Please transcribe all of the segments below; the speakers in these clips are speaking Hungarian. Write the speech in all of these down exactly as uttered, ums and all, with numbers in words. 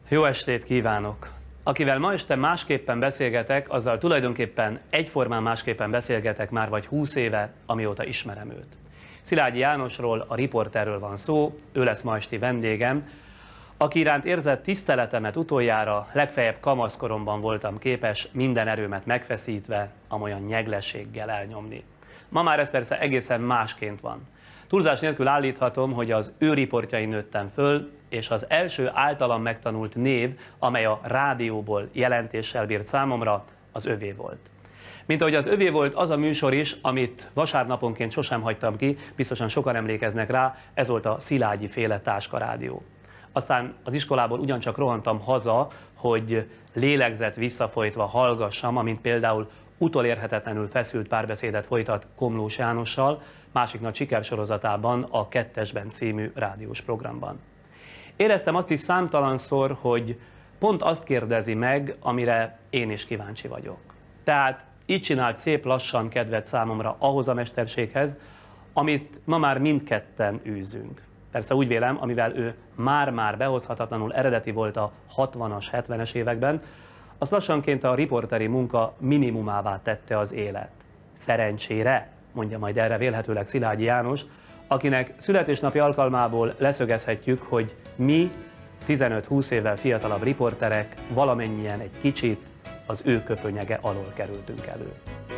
Jó estét kívánok! Akivel ma este másképpen beszélgetek, azzal tulajdonképpen egyformán másképpen beszélgetek már vagy húsz éve, amióta ismerem őt. Szilágyi Jánosról, a riporterről van szó, ő lesz ma esti vendégem, aki iránt érzett tiszteletemet utoljára legfeljebb kamaszkoromban voltam képes minden erőmet megfeszítve, amolyan nyeglességgel elnyomni. Ma már ez persze egészen másként van. Túlzás nélkül állíthatom, hogy az ő riportjain nőttem föl, és az első általam megtanult név, amely a rádióból jelentéssel bírt számomra, az övé volt. Mint ahogy az övé volt az a műsor is, amit vasárnaponként sosem hagytam ki, biztosan sokan emlékeznek rá, ez volt a Szilágyi féle táskarádió. Aztán az iskolából ugyancsak rohantam haza, hogy lélegzet visszafolytva hallgassam, amint például utolérhetetlenül feszült párbeszédet folytat Komlós Jánossal, másik nagy sikersorozatában, a Kettesben című rádiós programban. Éreztem azt is számtalanszor, hogy pont azt kérdezi meg, amire én is kíváncsi vagyok. Tehát így csinált szép lassan kedvet számomra ahhoz a mesterséghez, amit ma már mindketten űzünk. Persze úgy vélem, amivel ő már-már behozhatatlanul eredeti volt a hatvanas, hetvenes években, azt lassanként a riporteri munka minimumává tette az élet. Szerencsére, mondja majd erre vélhetőleg Szilágyi János, akinek születésnapi alkalmából leszögezhetjük, hogy mi, tizenöt-húsz évvel fiatalabb riporterek valamennyien egy kicsit az ő köpönyege alól kerültünk elő.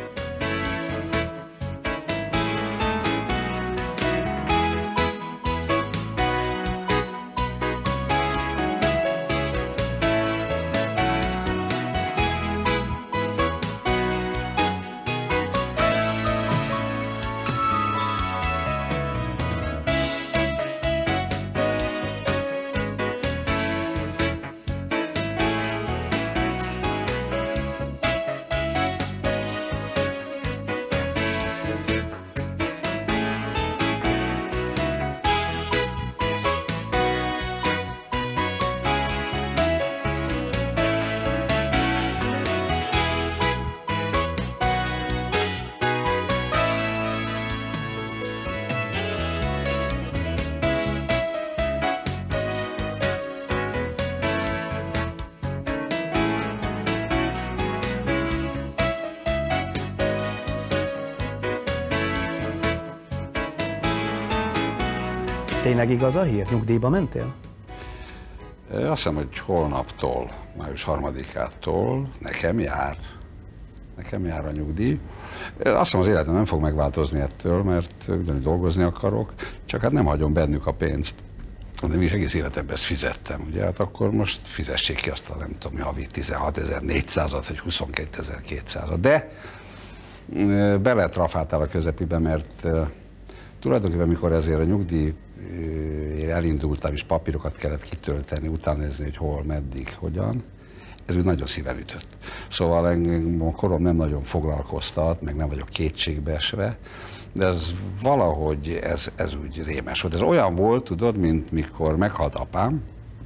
Tényleg igaz a hír? Nyugdíjba mentél? Azt hiszem, hogy holnaptól, május harmadikától nekem jár. Nekem jár a nyugdíj. Azt hiszem, az életem nem fog megváltozni ettől, mert ugyanúgy dolgozni akarok, csak hát nem hagyom bennük a pénzt. De mégis egész életemben ezt fizettem, ugye? Hát akkor most fizessék ki azt a nem tudom, havi tizenhatezer-négyszázat vagy huszonkétezer-kétszázat. De beletrafáltál a közepibe, mert tulajdonképpen mikor ezért a nyugdíj én elindultam, és papírokat kellett kitölteni, utána nézni, hogy hol, meddig, hogyan. Ez úgy nagyon szíven ütött. Szóval engem a korom nem nagyon foglalkoztat, meg nem vagyok kétségbeesve, de ez valahogy ez, ez úgy rémes volt. Ez olyan volt, tudod, mint mikor meghalt apám,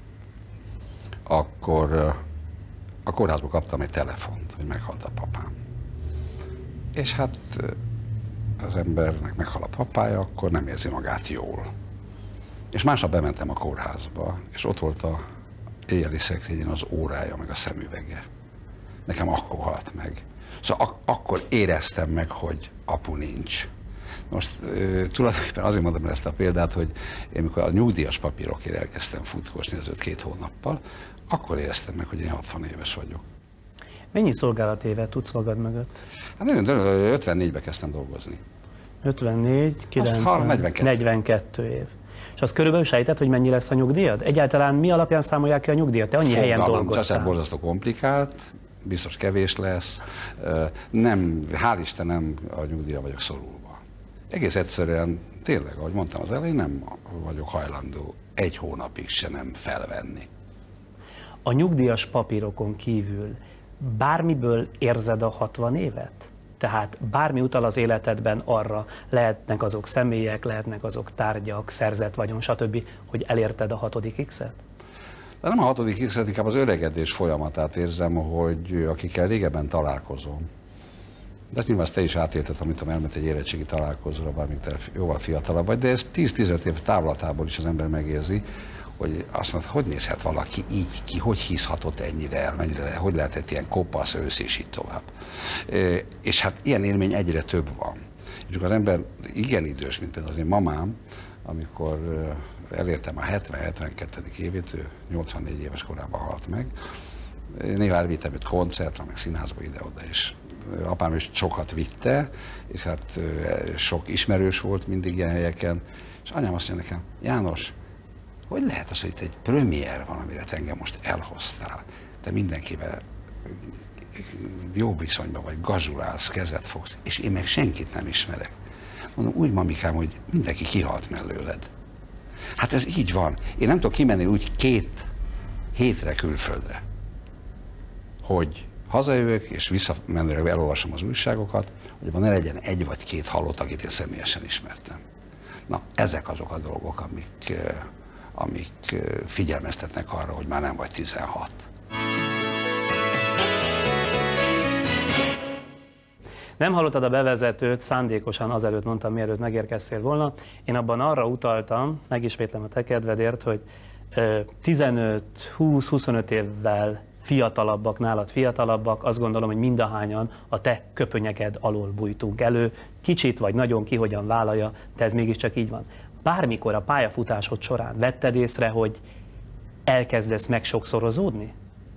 akkor a kórházból kaptam egy telefont, hogy meghalt a papám. És hát az embernek meghal a papája, akkor nem érzi magát jól. És másnap bementem a kórházba, és ott volt a éjjeli szekrényen az órája, meg a szemüvege. Nekem akkor halt meg. Szóval ak- akkor éreztem meg, hogy apu nincs. Most e, tulajdonképpen azért mondom el ezt a példát, hogy én mikor a nyugdíjas papírokért elkezdtem futkosni ezelőtt két hónappal, akkor éreztem meg, hogy én hatvan éves vagyok. Mennyi szolgálatévet tudsz magad mögött? Hát én ötvennégyben kezdtem dolgozni. ötvennégy, kilencven, negyvenkettő év. És azt körülbelül sejtett, hogy mennyi lesz a nyugdíjad? Egyáltalán mi alapján számolják ki a nyugdíjat? Te annyi Fogalmam, helyen dolgoztál. Csak borzasztó komplikált, biztos kevés lesz. Nem, hál' Istenem, a nyugdíjra vagyok szorulva. Egész egyszerűen, tényleg, ahogy mondtam az elején, nem vagyok hajlandó egy hónapig se nem felvenni. A nyugdíjas papírokon kívül bármiből érzed a hatvan évet? Tehát bármi utal az életedben arra, lehetnek azok személyek, lehetnek azok tárgyak, szerzett vagyon, stb., hogy elérted a hatodik X-et? De nem a hatodik X-et, inkább az öregedés folyamatát érzem, hogy akikkel régebben találkozom. De nyilván ezt te is átélted, amit tudom, elment egy érettségi találkozóra, bármint te jóval fiatalabb vagy, de ez tíz-tizenöt év távlatából is az ember megérzi, hogy azt mondta, hogy nézhet valaki így ki, hogy hízhatott ennyire el, mennyire, hogy lehetett ilyen kopasz, ősz, és így tovább. És hát ilyen élmény egyre több van. És az ember igen idős, mint például az én mamám, amikor elértem a hetven-hetvenkettedik évét, ő nyolcvannégy éves korában halt meg. Néha elvittem őt koncertre, meg színházba ide-oda, és apám is sokat vitte, és hát sok ismerős volt mindig ilyen helyeken, és anyám azt mondja nekem, János, hogy lehet az, hogy itt egy premier van, amire te engem most elhoztál, te mindenkivel jó viszonyban vagy, gazsulálsz, kezet fogsz, és én meg senkit nem ismerek. Mondom, úgy mamikám, hogy mindenki kihalt mellőled. Hát ez így van. Én nem tudok kimenni úgy két hétre külföldre, hogy hazajövök, és visszamenőleg elolvasom az újságokat, hogy abban ne legyen egy vagy két halott, akit én személyesen ismertem. Na, ezek azok a dolgok, amik, amik figyelmeztetnek arra, hogy már nem vagy tizenhat. Nem hallottad a bevezetőt, szándékosan azelőtt mondtam, mielőtt megérkeztél volna. Én abban arra utaltam, megismétlem a te kedvedért, hogy tizenöt-húsz-huszonöt évvel fiatalabbak, nálad fiatalabbak, azt gondolom, hogy mindahányan a te köpönyeked alól bújtunk elő. Kicsit vagy nagyon, ki hogyan vállalja, de ez mégiscsak így van. Bármikor a pályafutásod során vetted észre, hogy elkezdesz megsokszorozódni?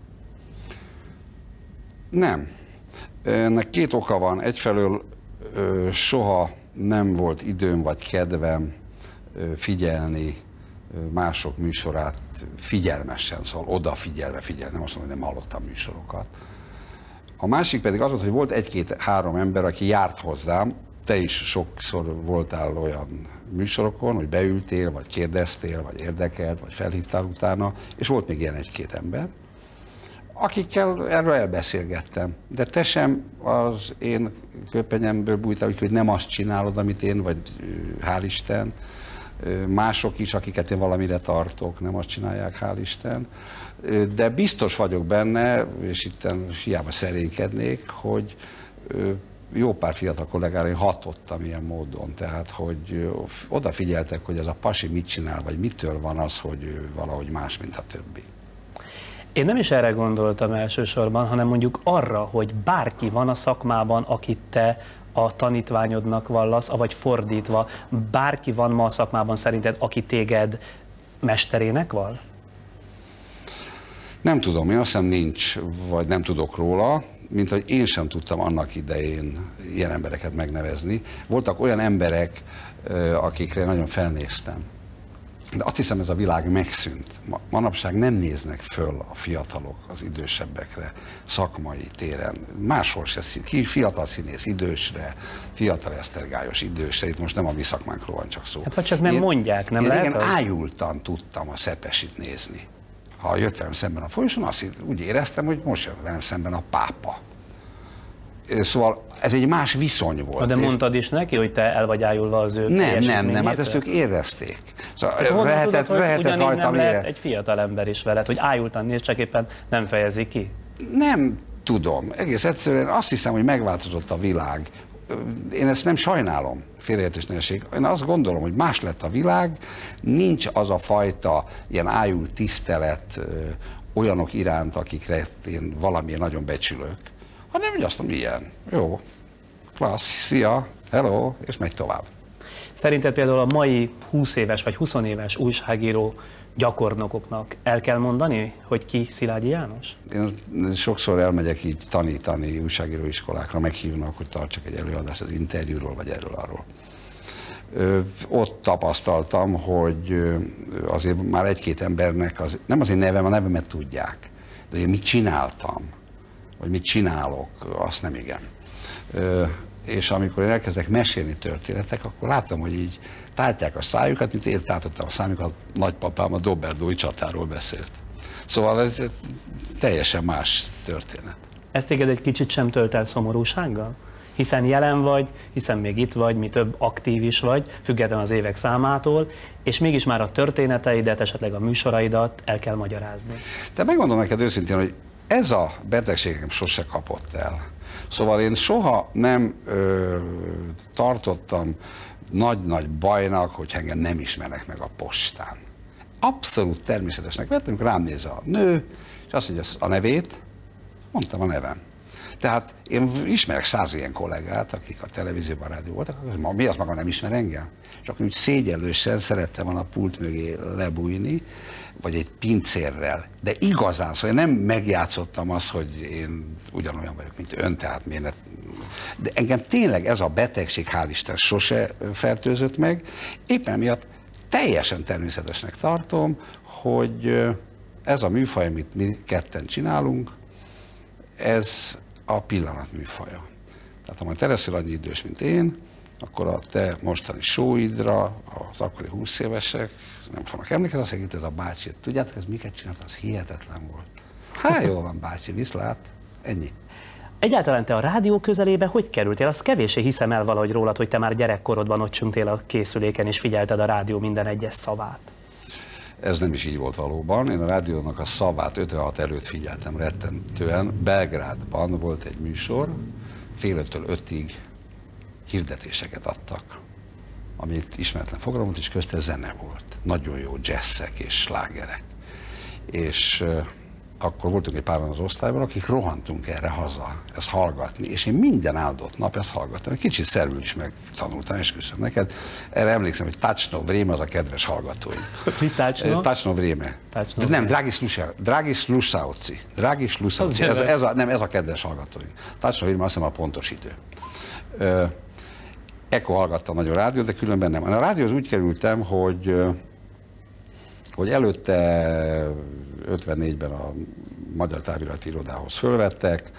Nem. Ennek két oka van. Egyfelől ö, soha nem volt időm vagy kedvem ö, figyelni ö, mások műsorát figyelmesen, szóval odafigyelve figyelni, nem azt mondom, hogy nem hallottam műsorokat. A másik pedig az volt, hogy volt egy-két-három ember, aki járt hozzám, te is sokszor voltál olyan műsorokon, hogy beültél, vagy kérdeztél, vagy érdekelt, vagy felhívtál utána, és volt még ilyen egy-két ember, akikkel erről elbeszélgettem. De te sem az én köpenyemből bújtál, úgyhogy nem azt csinálod, amit én, vagy hál' Isten. Mások is, akiket én valamire tartok, nem azt csinálják, hál' Isten. De biztos vagyok benne, és itt hiába szerénykednék, hogy jó pár fiatal kollégára én hatottam ilyen módon, tehát hogy odafigyeltek, hogy ez a pasi mit csinál, vagy mitől van az, hogy ő valahogy más, mint a többi. Én nem is erre gondoltam elsősorban, hanem mondjuk arra, hogy bárki van a szakmában, akit te a tanítványodnak vallasz, vagy fordítva, bárki van ma a szakmában szerinted, aki téged mesterének val? Nem tudom, én azt hiszem nincs, vagy nem tudok róla, mint hogy én sem tudtam annak idején ilyen embereket megnevezni. Voltak olyan emberek, akikre nagyon felnéztem. De azt hiszem, ez a világ megszűnt. Manapság nem néznek föl a fiatalok az idősebbekre, szakmai téren. Máshol se, ki fiatal színész idősre, fiatal esztergályos idősre, itt most nem a mi szakmánkról van csak szó. Hát ha csak nem én, mondják, nem én lehet igen, az? ájultan tudtam a Szepesit nézni. Ha jött velem szemben a folyosón, azt úgy éreztem, hogy most jön velem szemben a pápa. Szóval ez egy más viszony volt. De mondtad is neki, hogy te el vagy ájulva az ő Nem, nem, nem, hát ezt ők érezték. Szóval vehetett, tudod, vehetett rajta nem lehet egy fiatal ember is veled, hogy ájultan néz, csak éppen nem fejezi ki? Nem tudom. Egész egyszerűen azt hiszem, hogy megváltozott a világ. Én ezt nem sajnálom, félreértés ne essék. Én azt gondolom, hogy más lett a világ, nincs az a fajta ilyen ájult tisztelet olyanok iránt, akikre én valamilyen nagyon becsülök, hanem hogy azt mondom, ilyen, jó, klassz, szia, hello, és megy tovább. Szerinted például a mai húsz éves vagy húsz éves újságíró gyakornokoknak el kell mondani, hogy ki Szilágyi János? Én sokszor elmegyek így tanítani újságíróiskolákra, meghívnak, hogy tartsak egy előadást az interjúról, vagy erről-arról. Ott tapasztaltam, hogy azért már egy-két embernek, az, nem az én nevem, a nevemet tudják, de én mit csináltam, vagy mit csinálok, azt nem igen. És amikor én elkezdek mesélni történetek, akkor látom, hogy így tátják a szájukat, mint én tátottam a szájukat, nagypapám a Dobberdói csatáról beszélt. Szóval ez teljesen más történet. Ez téged egy kicsit sem tölt el szomorúsággal? Hiszen jelen vagy, hiszen még itt vagy, mi több aktív is vagy, függetlenül az évek számától, és mégis már a történeteidet, esetleg a műsoraidat el kell magyarázni. De megmondom neked őszintén, hogy ez a betegségem sose kapott el. Szóval én soha nem ö, tartottam nagy-nagy bajnak, hogy engem nem ismernek meg a postán. abszolút természetesnek vettem, amikor rám néz a nő, és azt mondja a nevét, mondtam a nevem. Tehát én ismerek száz ilyen kollégát, akik a televízióban, a rádió voltak, mi az maga nem ismer engem? És akkor úgy szégyellősen szerettem volna a pult mögé lebújni, vagy egy pincérrel. De igazán, szóval én nem megjátszottam azt, hogy én ugyanolyan vagyok, mint ön, tehát miért ne... De engem tényleg ez a betegség, hál' Isten, sose fertőzött meg. Éppen miatt teljesen természetesnek tartom, hogy ez a műfaj, amit mi ketten csinálunk, ez a pillanat műfaja. Tehát ha majd te leszel annyi idős, mint én, akkor a te mostani sóidra, az akkori húsz évesek nem fognak emlékezni, azt mondják, ez a bácsi, tudjátok, ez miket csinált, az hihetetlen volt. Hát jól van, bácsi, viszlát, ennyi. Egyáltalán te a rádió közelébe hogy kerültél? Azt kevéssé hiszem el valahogy rólad, hogy te már gyerekkorodban ott csüngtél a készüléken és figyelted a rádió minden egyes szavát. Ez nem is így volt valóban. Én a rádiónak a szavát ötvenhat előtt figyeltem rettentően. Belgrádban volt egy műsor, fél öttől ötig hirdetéseket adtak, amit ismeretlen fogalom volt, és közte zene volt. Nagyon jó jazzek és slágerek. És uh, akkor voltunk egy páran az osztályban, akik rohantunk erre haza, ezt hallgatni, és én minden áldott nap ezt hallgattam. Kicsit szervül is megtanultam, és köszönöm neked. Erre emlékszem, hogy Tácsnó Vréme az a kedves hallgatóim. Mi Tácsnó? Tácsnó Vréme. De nem, Dragis Lusáuci. Dragis Lusáuci. Ez, ez, a, nem, ez a kedves hallgatóim. Tácsnó Vréme azt hiszem a pontos idő. Uh, Ekkor hallgattam nagyon rádiót, de különben nem. A rádióhoz úgy kerültem, hogy, hogy előtte ötvennégyben a Magyar Távirati Irodához fölvettek,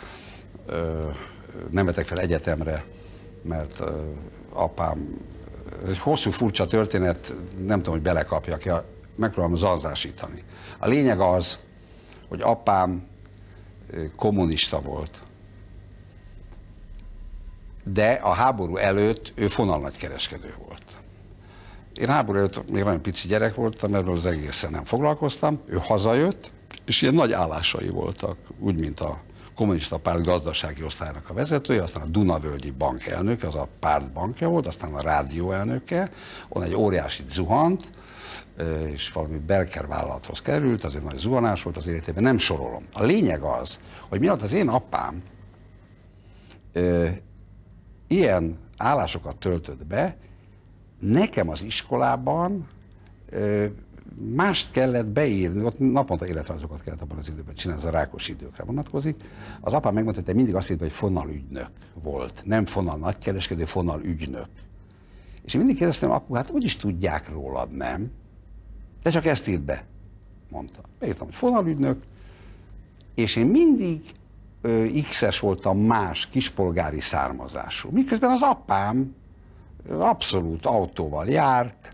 nem vettek fel egyetemre, mert apám, ez egy hosszú furcsa történet, nem tudom, hogy belekapjak, megpróbálom zanzásítani. A lényeg az, hogy apám kommunista volt, de a háború előtt ő fonalnagykereskedő volt. Én háború előtt még nagyon pici gyerek voltam, erről az egészen nem foglalkoztam. Ő hazajött, és ilyen nagy állásai voltak, úgy, mint a kommunista párt gazdasági osztályának a vezetője, aztán a Dunavölgyi bank elnöke, az a párt bankja volt, aztán a rádió elnöke, onnan egy óriásit zuhant, és valami Belker vállalathoz került, az egy nagy zuhanás volt az életében, nem sorolom. A lényeg az, hogy miatt az én apám ilyen állásokat töltött be, nekem az iskolában ö, mást kellett beírni, ott naponta életrajzokat kellett abban az időben csinálni, ez a rákos időkre vonatkozik. Az apám megmondta, hogy te mindig azt hitt, hogy fonalügynök volt, nem fonal nagykereskedő, fonal ügynök. És én mindig kérdeztem, apu, hát úgyis tudják rólad, nem? De csak ezt írt be, mondta. Beírtam, hogy fonalügynök, és én mindig X-es voltam más kispolgári származású. Miközben az apám abszolút autóval járt,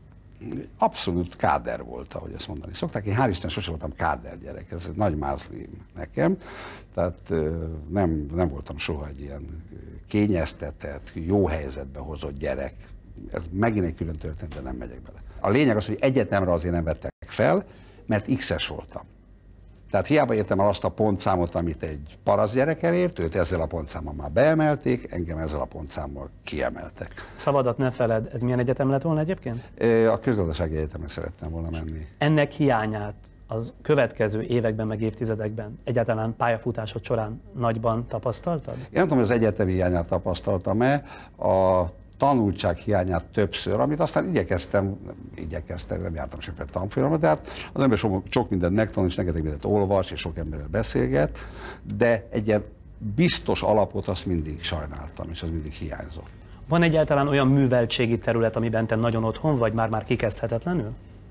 abszolút káder volt, ahogy ezt mondani szokták. Én hál' Isten sose voltam káder gyerek, ez egy nagy mázli nekem. Tehát nem, nem voltam soha egy ilyen kényeztetett, jó helyzetbe hozott gyerek. Ez megint egy külön történet, de nem megyek bele. A lényeg az, hogy egyetemre azért nem vettek fel, mert X-es voltam. Tehát hiába értem el azt a pontszámot, amit egy parasz gyerek elért, őt ezzel a pontszámmal már beemelték, engem ezzel a pontszámmal kiemeltek. Szabadat ne feled, ez milyen egyetem lett volna egyébként? A közgazdasági egyetemre szerettem volna menni. Ennek hiányát az következő években, meg évtizedekben egyáltalán pályafutásod során nagyban tapasztaltad? Én nem tudom, hogy az egyetemi hiányát tapasztaltam-e, a tanultság hiányát többször, amit aztán igyekeztem, igyekeztem, nem jártam sem fel tanfolyamra, de hát az ember sok, sok mindent megtanul, és neked mindent olvas, és sok emberrel beszélget, de egy ilyen biztos alapot azt mindig sajnáltam, és az mindig hiányzott. Van egyáltalán olyan műveltségi terület, amiben te nagyon otthon vagy, már-már kikezdhetetlenül?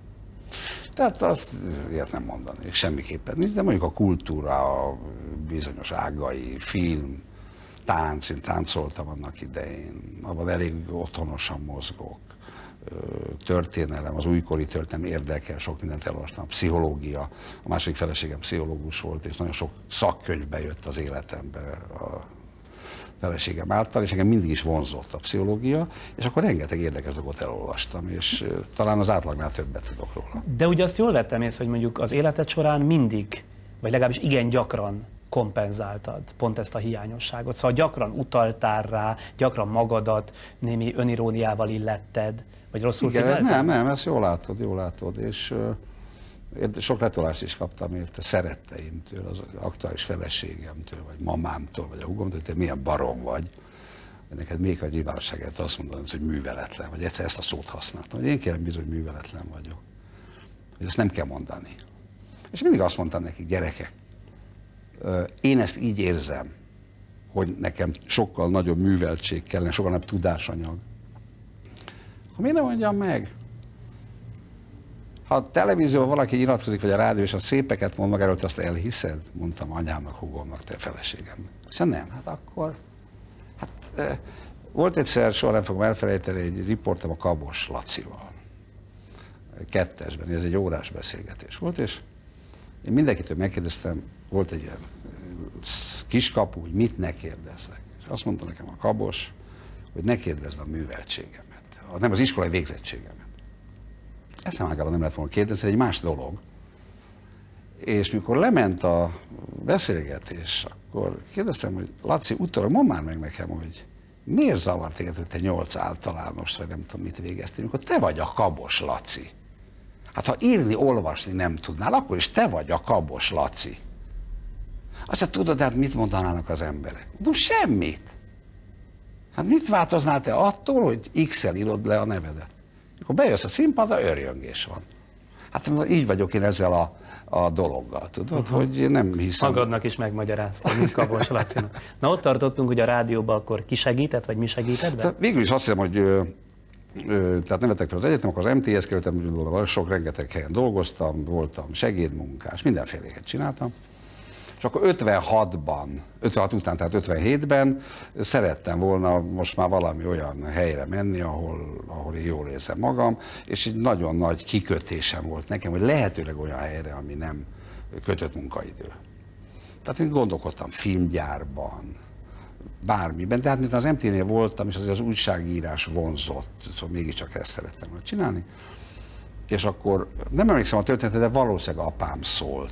Tehát azt ilyet nem mondanék, semmiképpen nincs, de mondjuk a kultúra, a bizonyos ágai, film, tánc, én táncoltam annak idején, abban elég otthonosan mozgok, történelem, az újkori történelem érdekel, sok mindent elolvastam, pszichológia, a második feleségem pszichológus volt, és nagyon sok szakkönyvbe jött az életembe a feleségem által, és engem mindig is vonzott a pszichológia, és akkor rengeteg érdekes dolgot elolvastam, és talán az átlagnál többet tudok róla. De ugye azt jól vettem észre, hogy mondjuk az életed során mindig, vagy legalábbis igen gyakran kompenzáltad, pont ezt a hiányosságot. Szóval gyakran utaltál rá, gyakran magadat némi öniróniával illetted, vagy rosszul Igen, figyelted? nem, nem, ezt jól látod, jól látod, és uh, én sok letolást is kaptam érte szeretteimtől, az aktuális feleségemtől, vagy mamámtól, vagy a húgomtól, hogy te milyen barom vagy. Neked még a nyilvánosságát azt mondani, hogy műveletlen, vagy egyszer ezt a szót használtam, hogy én kérem bizony műveletlen vagyok. Hogy ezt nem kell mondani. És mindig azt mondtam nekik, gyerekek, én ezt így érzem, hogy nekem sokkal nagyobb műveltség kellene, sokkal nagyobb tudásanyag. Akkor miért nem mondjam meg? Ha a televízióban valaki nyilatkozik, vagy a rádió, és a szépeket mond magáról, te azt elhiszed? Mondtam anyámnak, húgomnak, te feleségemnek. És nem, hát akkor... Hát, e, volt egyszer, soha nem fogom elfelejteni, egy riportom a Kabos Lacival. Kettesben, ez egy órás beszélgetés volt, és én mindenkitől megkérdeztem, volt egy ilyen kiskapu, hogy mit ne kérdezzek. És azt mondta nekem a Kabos, hogy ne kérdezd a műveltségemet, nem az iskolai végzettségemet. Ezt nem ágában nem lehet volna kérdezni, egy más dolog. És mikor lement a beszélgetés, akkor kérdeztem, hogy Laci, utólag mondd már meg nekem, hogy miért zavart téged, hogy te nyolc általános, vagy nem tudom mit végeztél, amikor te vagy a Kabos Laci. Hát ha írni, olvasni nem tudnál, akkor is te vagy a Kabos Laci. Azt tudod, hát mit mondanának az emberek? No, semmit. Hát mit változnál te attól, hogy X-el írod le a nevedet? Akkor bejössz a színpadra, örjöngés van. Hát így vagyok én ezzel a, a dologgal, tudod, uh-huh. hogy nem hiszem. Magadnak is megmagyaráztam, mint Kabos Lacinak. Na ott tartottunk, hogy a rádióban akkor ki segített, vagy mi segített be? Tehát végül is azt hiszem, hogy ö, ö, tehát nem vettek fel az egyetem, akkor az em té es kerültem, sok rengeteg helyen dolgoztam, voltam segédmunkás, mindenféléket csináltam. És akkor ötvenhatban, ötvenhat után, tehát ötvenhétben szerettem volna most már valami olyan helyre menni, ahol, ahol én jól érzem magam, és egy nagyon nagy kikötésem volt nekem, hogy lehetőleg olyan helyre, ami nem kötött munkaidő. Tehát én gondolkodtam filmgyárban, bármiben, de hát mint az em té-nél voltam, és azért az újságírás vonzott, szóval mégiscsak ezt szerettem volna csinálni. És akkor nem emlékszem a történetet, de valószínűleg apám szólt,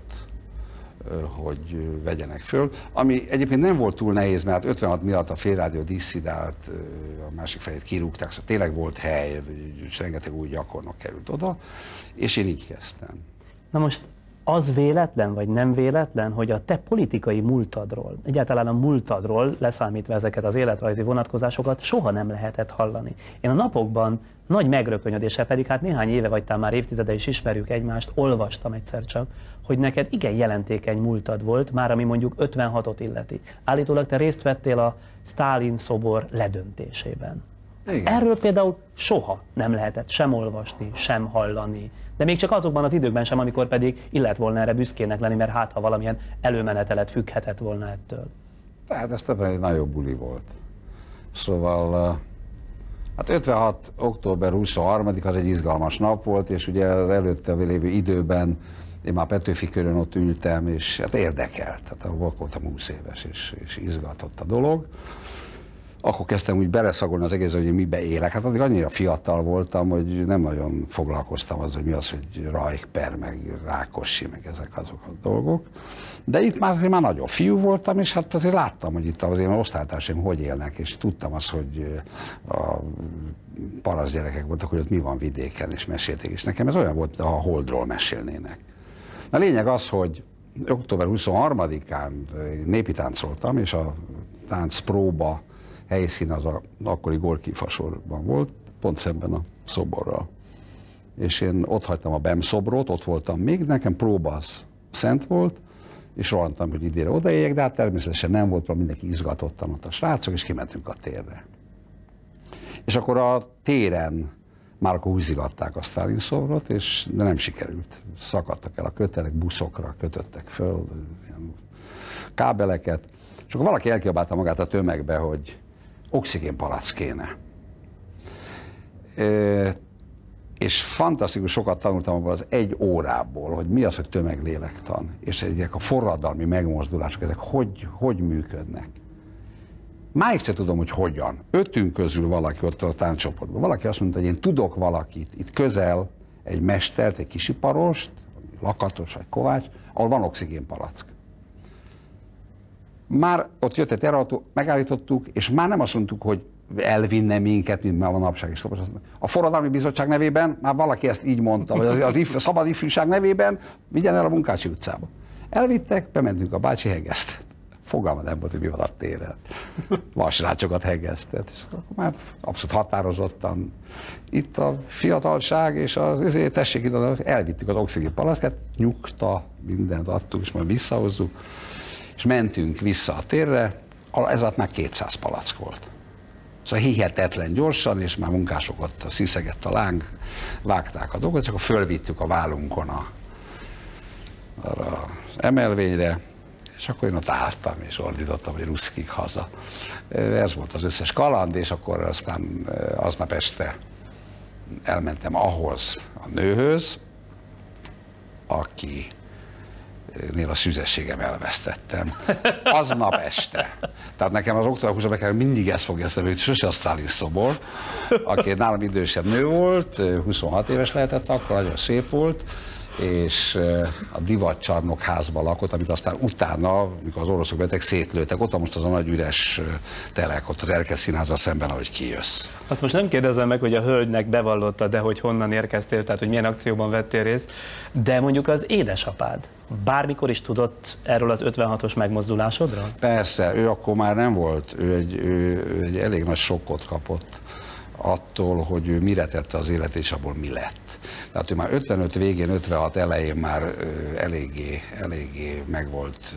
hogy vegyenek föl, ami egyébként nem volt túl nehéz, mert ötvenhat miatt a Félrádió disszidált, a másik felét kirúgták, szóval tényleg volt hely, és rengeteg új gyakornok került oda, és én így kezdtem. Na most az véletlen, vagy nem véletlen, hogy a te politikai múltadról, egyáltalán a múltadról, leszámítva ezeket az életrajzi vonatkozásokat, soha nem lehetett hallani. Én a napokban nagy megrökönyödéssel, pedig hát néhány éve vagy talán már évtizede is ismerjük egymást, olvastam egyszer csak, hogy neked igen jelentékeny múltad volt, már ami mondjuk ötvenhatot illeti. Állítólag te részt vettél a Sztálin szobor ledöntésében. Igen. Erről például soha nem lehetett sem olvasni, sem hallani. De még csak azokban az időkben sem, amikor pedig illet volna erre büszkének lenni, mert hát ha valamilyen előmenetelet függhetett volna ettől. Tehát ez többen egy nagyobb buli volt. Szóval hát ötvenhat. október huszonharmadika az egy izgalmas nap volt, és ugye az előtte lévő időben én már Petőfi körön ott ültem, és hát érdekelt. Tehát voltam húsz éves, és, és izgatott a dolog. Akkor kezdtem úgy beleszagolni az egészre, hogy én mibe élek. Hát addig annyira fiatal voltam, hogy nem nagyon foglalkoztam az, hogy mi az, hogy Rajkper, meg Rákosi, meg ezek azok a dolgok. De itt már azért már nagyobb fiú voltam, és hát azért láttam, hogy itt az én osztálytársaim hogy élnek, és tudtam azt, hogy a parasz gyerekek voltak, hogy ott mi van vidéken, és mesélték. És nekem ez olyan volt, ha a Holdról mesélnének. A lényeg az, hogy október huszonharmadikán népi táncoltam, és a tánc próba helyszín az a akkori Gorki fasorban volt, pont szemben a szoborral. És én ott hagytam a BEM szobrot, ott voltam még, nekem próba az szent volt, és rohantam, hogy idére odaérjek, de hát természetesen nem volt, mert mindenki izgatottan ott a srácok, és kimentünk a térre. És akkor a téren már akkor húzigatták a Sztálin szobrot, és de nem sikerült. Szakadtak el a kötelek, buszokra kötöttek föl, ilyen kábeleket, és akkor valaki elkiabálta magát a tömegbe, hogy oxigénpalack kéne. E, és fantasztikus sokat tanultam abban az egy órából, hogy mi az, hogy tömeglélektan, és ezek a forradalmi megmozdulások, ezek hogy, hogy működnek. Máig sem tudom, hogy hogyan. Ötünk közül valaki ott a tánccsoportban, valaki azt mondta, hogy én tudok valakit, itt közel egy mestert, egy kisiparost, Lakatos vagy Kovács, ahol van oxigénpalack. már ott jött egy terautó, megállítottuk, és már nem azt mondtuk, hogy elvinne minket, mint már a manapság is. A Forradalmi Bizottság nevében már valaki ezt így mondta, vagy az if, a Szabad Ifjúság nevében vigyen el a Munkácsi utcába. Elvittek, bementünk a bácsi hegesztet. Fogalma nem volt, hogy mi van a téren. Vasrácsokat hegesztett. És akkor már abszolút határozottan itt a fiatalság, és az, tessék ide, elvittük az oxigén palaszkát, nyugta, mindent adtuk, és majd visszahozzuk. És mentünk vissza a térre, ez alatt már kétszáz palack volt. Szóval hihetetlen gyorsan, és már munkások ott a sziszegett a láng, vágták a dolgot, csak akkor fölvittük a vállunkon a, arra az emelvényre, és akkor én ott álltam, és ordítottam, hogy ruszkik haza. Ez volt az összes kaland, és akkor aztán aznap este elmentem ahhoz a nőhöz, aki nél a szüzességem elvesztettem. Aznap este. Tehát nekem az október huszonkettő mindig ezt fogja eszembe, hogy sose a Sztálin szobor, aki egy nálam idősebb nő volt, huszonhat éves lehetett akkor, nagyon szép volt, és a divatcsarnok házban lakott, amit aztán utána, mikor az oroszok betek, szétlőttek. Ott van most az a nagy üres telek, ott az Erkel Színházzal szemben, ahogy kijössz. Azt most nem kérdezem meg, hogy a hölgynek bevallotta, de hogy honnan érkeztél, tehát hogy milyen akcióban vettél részt, de mondjuk az édesapád bármikor is tudott erről az ötvenhatos megmozdulásodról? Persze, ő akkor már nem volt, ő egy, ő, ő egy elég nagy sokkot kapott attól, hogy ő mire tette az életét, és abból mi lett. Tehát ő már ötvenöt végén, ötvenhat elején már ö, eléggé, eléggé meg volt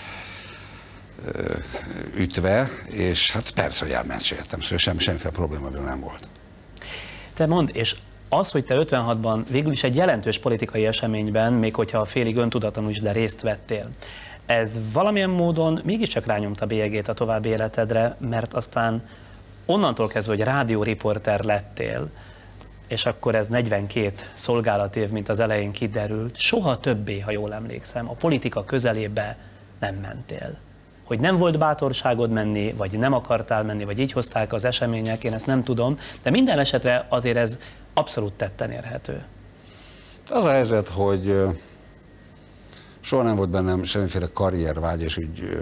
ö, ö, ütve, és hát persze, hogy elmeséltem, szóval sem, semmiféle probléma nem volt. Te mondd, és az, hogy te ötvenhatban végül is egy jelentős politikai eseményben, még hogyha félig öntudatlanul is, de részt vettél, ez valamilyen módon mégiscsak rányomta bélyegét a további életedre, mert aztán onnantól kezdve, hogy rádióriporter lettél, és akkor ez negyvenkét szolgálatév, mint az elején kiderült, soha többé, ha jól emlékszem, a politika közelébe nem mentél. Hogy nem volt bátorságod menni, vagy nem akartál menni, vagy így hozták az események, én ezt nem tudom, de minden esetre azért ez abszolút tetten érhető. Az a helyzet, hogy soha nem volt bennem semmiféle karriervágy, és úgy,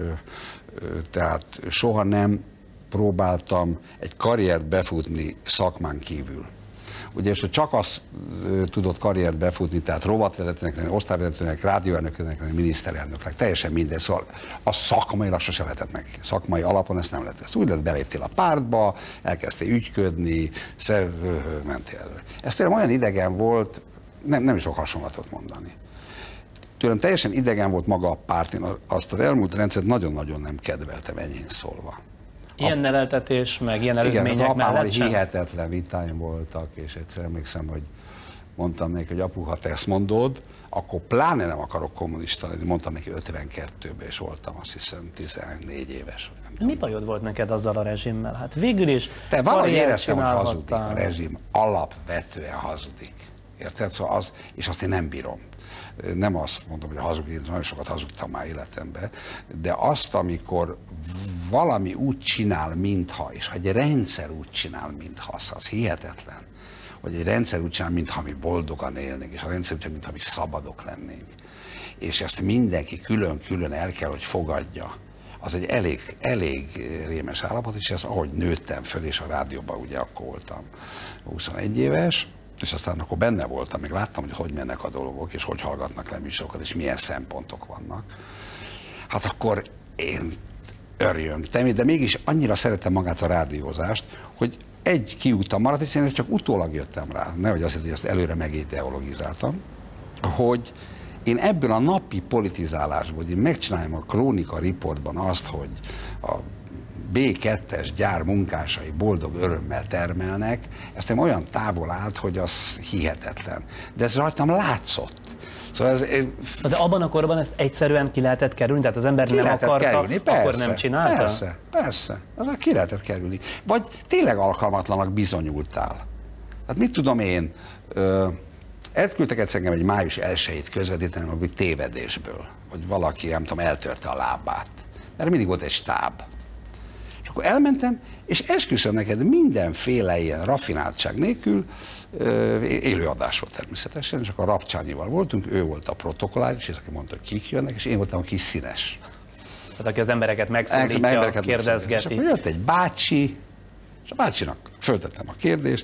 tehát soha nem próbáltam egy karriert befutni szakmán kívül. Ugye, és csak azt tudott karriert befutni, tehát rovatvezetőnek, osztályvezetőnek, rádióelnöknek, miniszterelnöknek, teljesen minden. Szóval a szakmailag sose lehetett meg. Szakmai alapon ezt nem lehet. Ezt úgy lett, beléptél a pártba, elkezdtél ügyködni, szer, mentél elő. Ez tényleg olyan idegen volt, nem, nem is tudok hasonlatot mondani. Tőlem teljesen idegen volt maga a párt, én azt az elmúlt rendszert nagyon-nagyon nem kedveltem, enyhén szólva. Ilyen a... neveltetés, meg ilyen előzmények igen, mellett sem? Hihetetlen vitáim voltak, és egyszer emlékszem, hogy mondtam neki, hogy apu, ha te ezt mondod, akkor pláne nem akarok kommunista lenni. Mondtam neki ötvenkettőben, és voltam azt hiszem tizennégy éves. Mi bajod volt neked azzal a rezsimmel? Hát végül is te valahogy éreztem, hogy hazudik a rezsim, alapvetően hazudik. Érted? Szóval az, és azt én nem bírom. Nem azt mondom, hogy a hazugság, nagyon sokat hazudtam már életemben, de azt, amikor valami úgy csinál, mintha, és ha egy rendszer úgy csinál, mintha, az, az hihetetlen, hogy egy rendszer úgy csinál, mintha mi boldogan élnénk, és a rendszer úgy csinál, mintha mi szabadok lennénk. És ezt mindenki külön-külön el kell, hogy fogadja. Az egy elég, elég rémes állapot, és ez, ahogy nőttem föl, és a rádióban ugye akkor voltam huszonegy éves, és aztán akkor benne voltam, még láttam, hogy hogy mennek a dolgok, és hogy hallgatnak le műsorokat, és milyen szempontok vannak. Hát akkor én örjöngtem, de mégis annyira szerettem magát a rádiózást, hogy egy kiútam maradt, és én csak utólag jöttem rá, nehogy azt, hogy ezt előre megideologizáltam, hogy én ebből a napi politizálásból, hogy én megcsináljam a Krónika riportban azt, hogy a bé kettes gyár munkásai boldog örömmel termelnek, ezt nem olyan távol állt, hogy az hihetetlen. De ez rajtam látszott. Szóval ez, de abban a korban ezt egyszerűen ki lehetett kerülni? Tehát az ember nem akarta, kerülni, persze, akkor nem csinálta? Persze, persze. Az ki lehetett kerülni. Vagy tényleg alkalmatlanak bizonyultál. Hát mit tudom én, elküldtek egyszer engem egy május elsejét közvetíteni, vagy tévedésből, hogy valaki, nem tudom, eltörte a lábát. Mert mindig volt egy stáb. És akkor elmentem, és esküszöm neked mindenféle ilyen raffináltság nélkül, élőadás volt természetesen, és akkor Rapcsányival voltunk, ő volt a protokolláris, és aki mondta, hogy kik jönnek, és én voltam a kis színes. Tehát aki az embereket megszólítja, embereket kérdezgeti. És akkor jött egy bácsi, és a bácsinak föltettem a kérdést,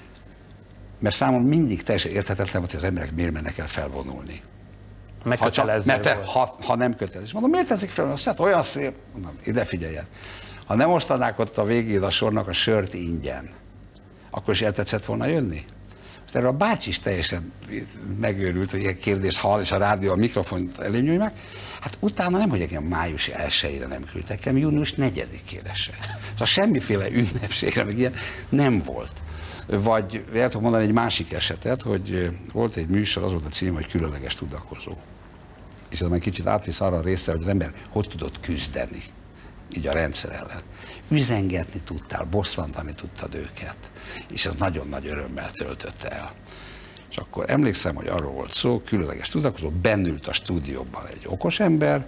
mert számomra mindig teljesen érthetetlen volt, hogy az emberek miért mennek el felvonulni. Ha, csak, mert te, ha, ha nem kötelező. Mondom, miért teszik fel? Azt hát olyan szép. Mondom, ide figyeljen. Ha nem osztanák ott a végén a sornak a sört ingyen, akkor is el tetszett volna jönni? Most erre a bácsi is teljesen megőrült, hogy ilyen kérdést hall, és a rádió a mikrofont elé meg. Hát utána nem, hogy engem május elsejére nem küldtek, engem június negyedikére se. Szóval semmiféle ünnepségre, meg ilyen nem volt. Vagy el tudok mondani egy másik esetet, hogy volt egy műsor, az volt a cím, hogy Különleges tudakozó. És ez már kicsit átvisz arra a részre, hogy az ember hogy tudott küzdeni, így a rendszer ellen. Üzengetni tudtál, bosszantani tudtad őket, és ez nagyon nagy örömmel töltötte el. És akkor emlékszem, hogy arról volt szó, Különleges tudakozó, bennült a stúdióban egy okos ember,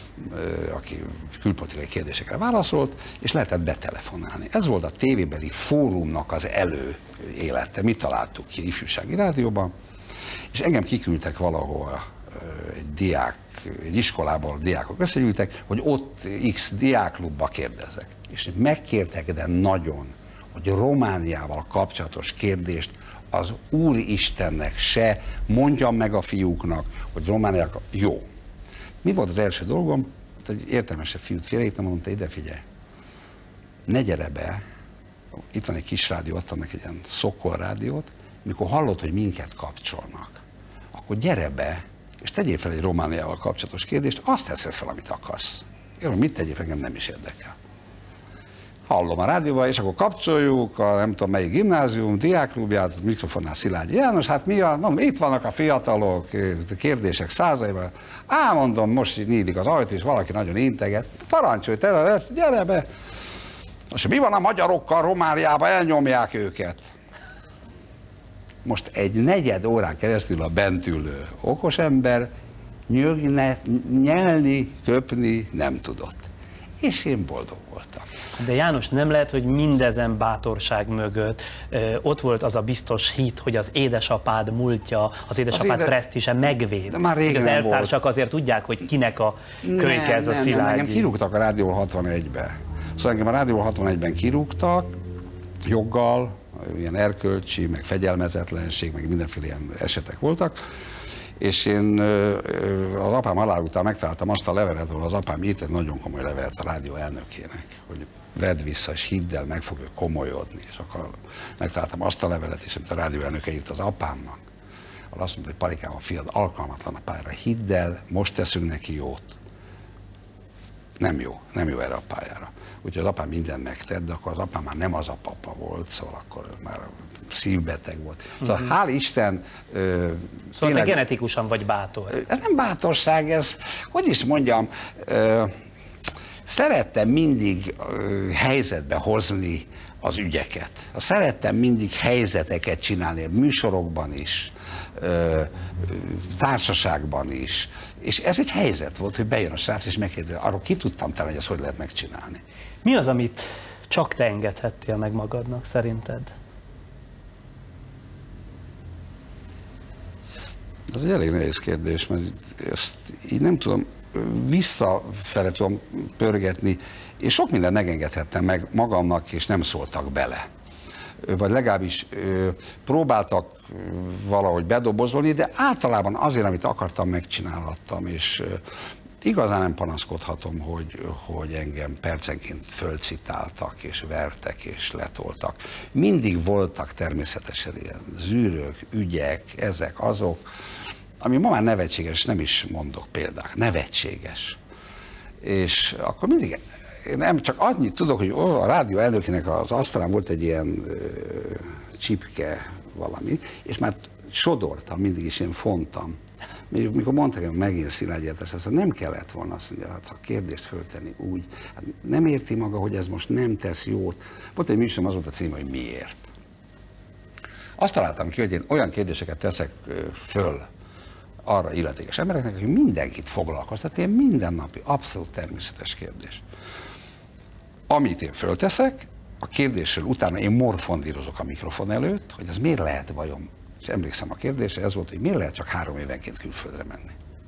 aki külpolitikai kérdésekre válaszolt, és lehetett betelefonálni. Ez volt a tévébeli fórumnak az előélete. Mi találtuk ki ifjúsági rádióban, és engem kiküldtek valahol egy diák, egy iskolából diákok összegyűltek, hogy ott X diákklubba kérdezzek. És megkértek, de nagyon, hogy Romániával kapcsolatos kérdést az Úristennek se mondjam meg a fiúknak, hogy Romániával jó. Mi volt az első dolgom? Egy értelmesebb fiút félreírtam, mondom, te ide figyelj. Ne gyere be, itt van egy kis rádió, adtam neki egy ilyen Szokol rádiót, mikor hallod, hogy minket kapcsolnak, akkor gyere be, és tegyél fel egy Romániával kapcsolatos kérdést, azt teszel fel, amit akarsz. Én mit tegyél fel, engem nem is érdekel. Hallom a rádióban, és akkor kapcsoljuk a nem tudom melyik gimnázium, diákklubját, mikrofonnál Szilágyi János, hát mi van? Mondom, itt vannak a fiatalok, kérdések százaiban. Á, mondom, most így nyílik az ajtó, és valaki nagyon integet. Parancsolj, te, gyere be! És mi van a magyarokkal Romániában, elnyomják őket? Most egy negyed órán keresztül a bent ülő okos ember nyögne, nyelni, köpni nem tudott. És én boldog voltam. De János, nem lehet, hogy mindezen bátorság mögött ö, ott volt az a biztos hit, hogy az édesapád múltja, az édesapád az éde... presztízse megvéd. De már régen az elvtársak volt. Azért tudják, hogy kinek a kölyke nem, ez a nem, Szilágyi. Nem, engem kirúgtak a Rádió hatvanegybe. Szóval engem a Rádió hatvanegyben kirúgtak, joggal, ilyen erkölcsi, meg fegyelmezetlenség, meg mindenféle ilyen esetek voltak. És én az apám halál után megtaláltam azt a levelet, ahol az apám írt egy nagyon komoly levelet a rádió elnökének, hogy vedd vissza, és hidd el, meg fog ő komolyodni. És akkor megtaláltam azt a levelet is, amit a rádió elnöke írt az apámnak. Ahol azt mondta, hogy Parikám, a fiad alkalmatlan a pályára, hidd el, most teszünk neki jót. Nem jó, nem jó erre a pályára. Úgyhogy az apám mindent megtett, de akkor az apám már nem az a papa volt, szóval akkor már szívbeteg volt. Szóval uh-huh. hál' Isten... Ö, szóval tényleg, te genetikusan vagy bátor. Ez nem bátorság, ez, hogy is mondjam, ö, szerettem mindig ö, helyzetbe hozni az ügyeket. Szerettem mindig helyzeteket csinálni, műsorokban is, ö, társaságban is. És ez egy helyzet volt, hogy bejön a srác, és megkérdezi, arról ki tudtam talán, hogy ezt hogy lehet megcsinálni. Mi az, amit csak te engedhettél meg magadnak, szerinted? Ez egy elég nehéz kérdés, mert ezt így nem tudom, visszafele tudom pörgetni, és sok mindent megengedhettem meg magamnak, és nem szóltak bele. Vagy legalábbis próbáltak valahogy bedobozolni, de általában azért, amit akartam, megcsinálhattam, és igazán nem panaszkodhatom, hogy, hogy engem percenként fölcitáltak, és vertek, és letoltak. Mindig voltak természetesen ilyen zűrök, ügyek, ezek, azok, ami ma már nevetséges, nem is mondok példák, nevetséges. És akkor mindig, nem csak annyit tudok, hogy a rádió elnökének az asztalán volt egy ilyen ö, csipke valami, és már sodortam, mindig is én fontam. Mikor mondták, hogy megint Szilágyi János, azt nem kellett volna azt mondja, hát a kérdést föltenni úgy. Hát nem érti maga, hogy ez most nem tesz jót. Volt egy műsorom, az volt a cím, hogy miért. Azt találtam ki, hogy én olyan kérdéseket teszek föl arra illetékes embereknek, hogy mindenkit foglalkoztat, ilyen mindennapi, abszolút természetes kérdés. Amit én fölteszek, a kérdésről utána én morfondírozok a mikrofon előtt, hogy ez miért lehet vajon. És emlékszem a kérdésre, ez volt, hogy miért lehet csak három évenként külföldre menni.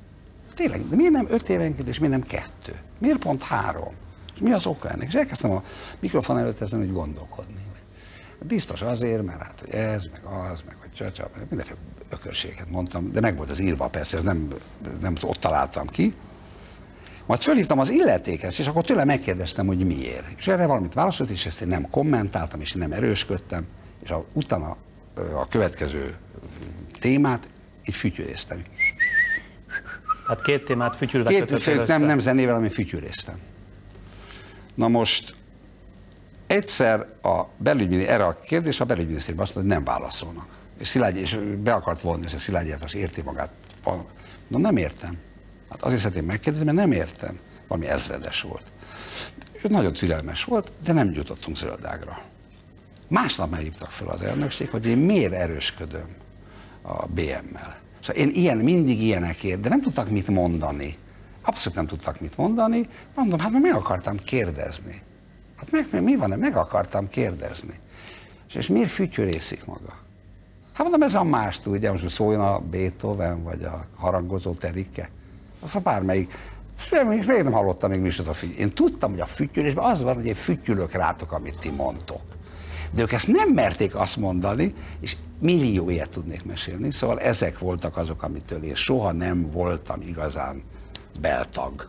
Tényleg, de miért nem öt évenként, és miért nem kettő? Miért pont három? És mi az oka ennek? És elkezdtem a mikrofon előtt ezen úgy gondolkodni. Biztos azért, mert hát hogy ez, meg az, meg hogy csacsa, mindenféle ökörséget mondtam, de meg volt az írva, persze, ez nem, nem ott találtam ki. Majd fölhívtam az illetéket, és akkor tőle megkérdeztem, hogy miért. És erre valamit válaszolt, és ezt én nem kommentáltam, és én nem erősködtem, és a, utána a következő témát így fütyüléztem. Hát két témát fütyülve Két kötöttél össze. nem, nem zenével, hanem fütyüléztem. Na most egyszer a belügyminiszter, erre a kérdés a belügyminisztériumban azt mondta, hogy nem válaszolnak. És Szilágyi, és be akart vonni, és a Szilágyi János érti magát. Na nem értem. Hát azért szeretném megkérdezni, mert nem értem. Valami ezredes volt. Ő nagyon türelmes volt, de nem jutottunk zöldágra. Másnap meghívtak fel az elnökség, hogy én miért erősködöm a bé em-mel. Szóval én ilyen, mindig ilyenekért, de nem tudtak mit mondani. Abszolút nem tudtak mit mondani. Mondom, hát meg akartam kérdezni. Hát meg, meg mi van, meg akartam kérdezni. És, és miért fütyörészik maga? Hát mondom, ez a más tudja, most szóljon a Beethoven, vagy a harangozó Terike. Az a bármelyik. Még nem hallottam még műsort a fütyülés. Én tudtam, hogy a fütyülésben az van, hogy én fütyülök rátok, amit ti mondtok. De ők ezt nem merték azt mondani, és millió ilyet tudnék mesélni. Szóval ezek voltak azok, amitől én soha nem voltam igazán beltag.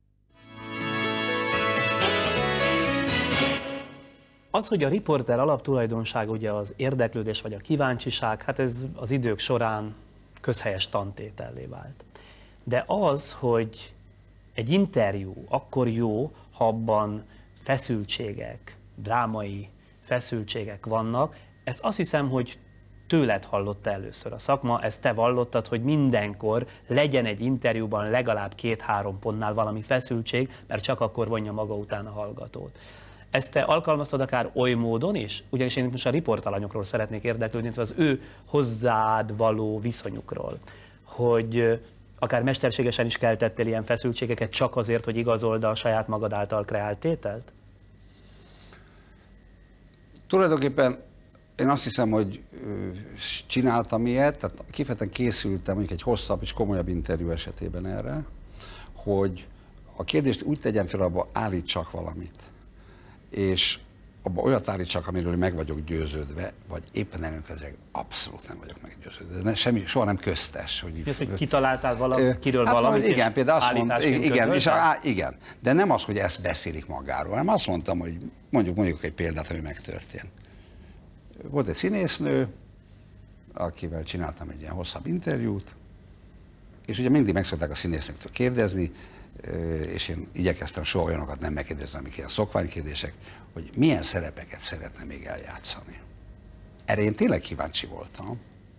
Az, hogy a riporter alaptulajdonság ugye az érdeklődés vagy a kíváncsiság, hát ez az idők során közhelyes tantétellé vált. De az, hogy egy interjú akkor jó, ha abban feszültségek, drámai feszültségek vannak, ezt azt hiszem, hogy tőled hallotta először a szakma, ezt te vallottad, hogy mindenkor legyen egy interjúban legalább két-három pontnál valami feszültség, mert csak akkor vonja maga után a hallgatót. Ezt te alkalmaztad akár oly módon is? Ugyanis én most a riportalanyokról szeretnék érdeklődni, az ő hozzád való viszonyukról, hogy akár mesterségesen is keltettél ilyen feszültségeket csak azért, hogy igazold a saját magad által kreált tételt? Tulajdonképpen én azt hiszem, hogy csináltam ilyet, tehát kifejezetten készültem mondjuk egy hosszabb és komolyabb interjú esetében erre, hogy a kérdést úgy tegyen fel, abba állítsak valamit, és abba olyat állítsak, amiről meg vagyok győződve, vagy éppen ellenkezőleg abszolút nem vagyok meggyőződve. De semmi, soha nem köztes. Hogy ez, hogy kitaláltál valakiről hát, valamit, igen, például azt mondta, igen, és á, igen, de nem az, hogy ezt beszélik magáról, hanem azt mondtam, hogy mondjuk, mondjuk egy példát, ami megtörtént. Volt egy színésznő, akivel csináltam egy ilyen hosszabb interjút, és ugye mindig meg szokták a színésznőktől kérdezni, és én igyekeztem soha olyanokat nem megkérdezni, amik ilyen szokványkérdések, hogy milyen szerepeket szeretne még eljátszani. Erre én tényleg kíváncsi voltam,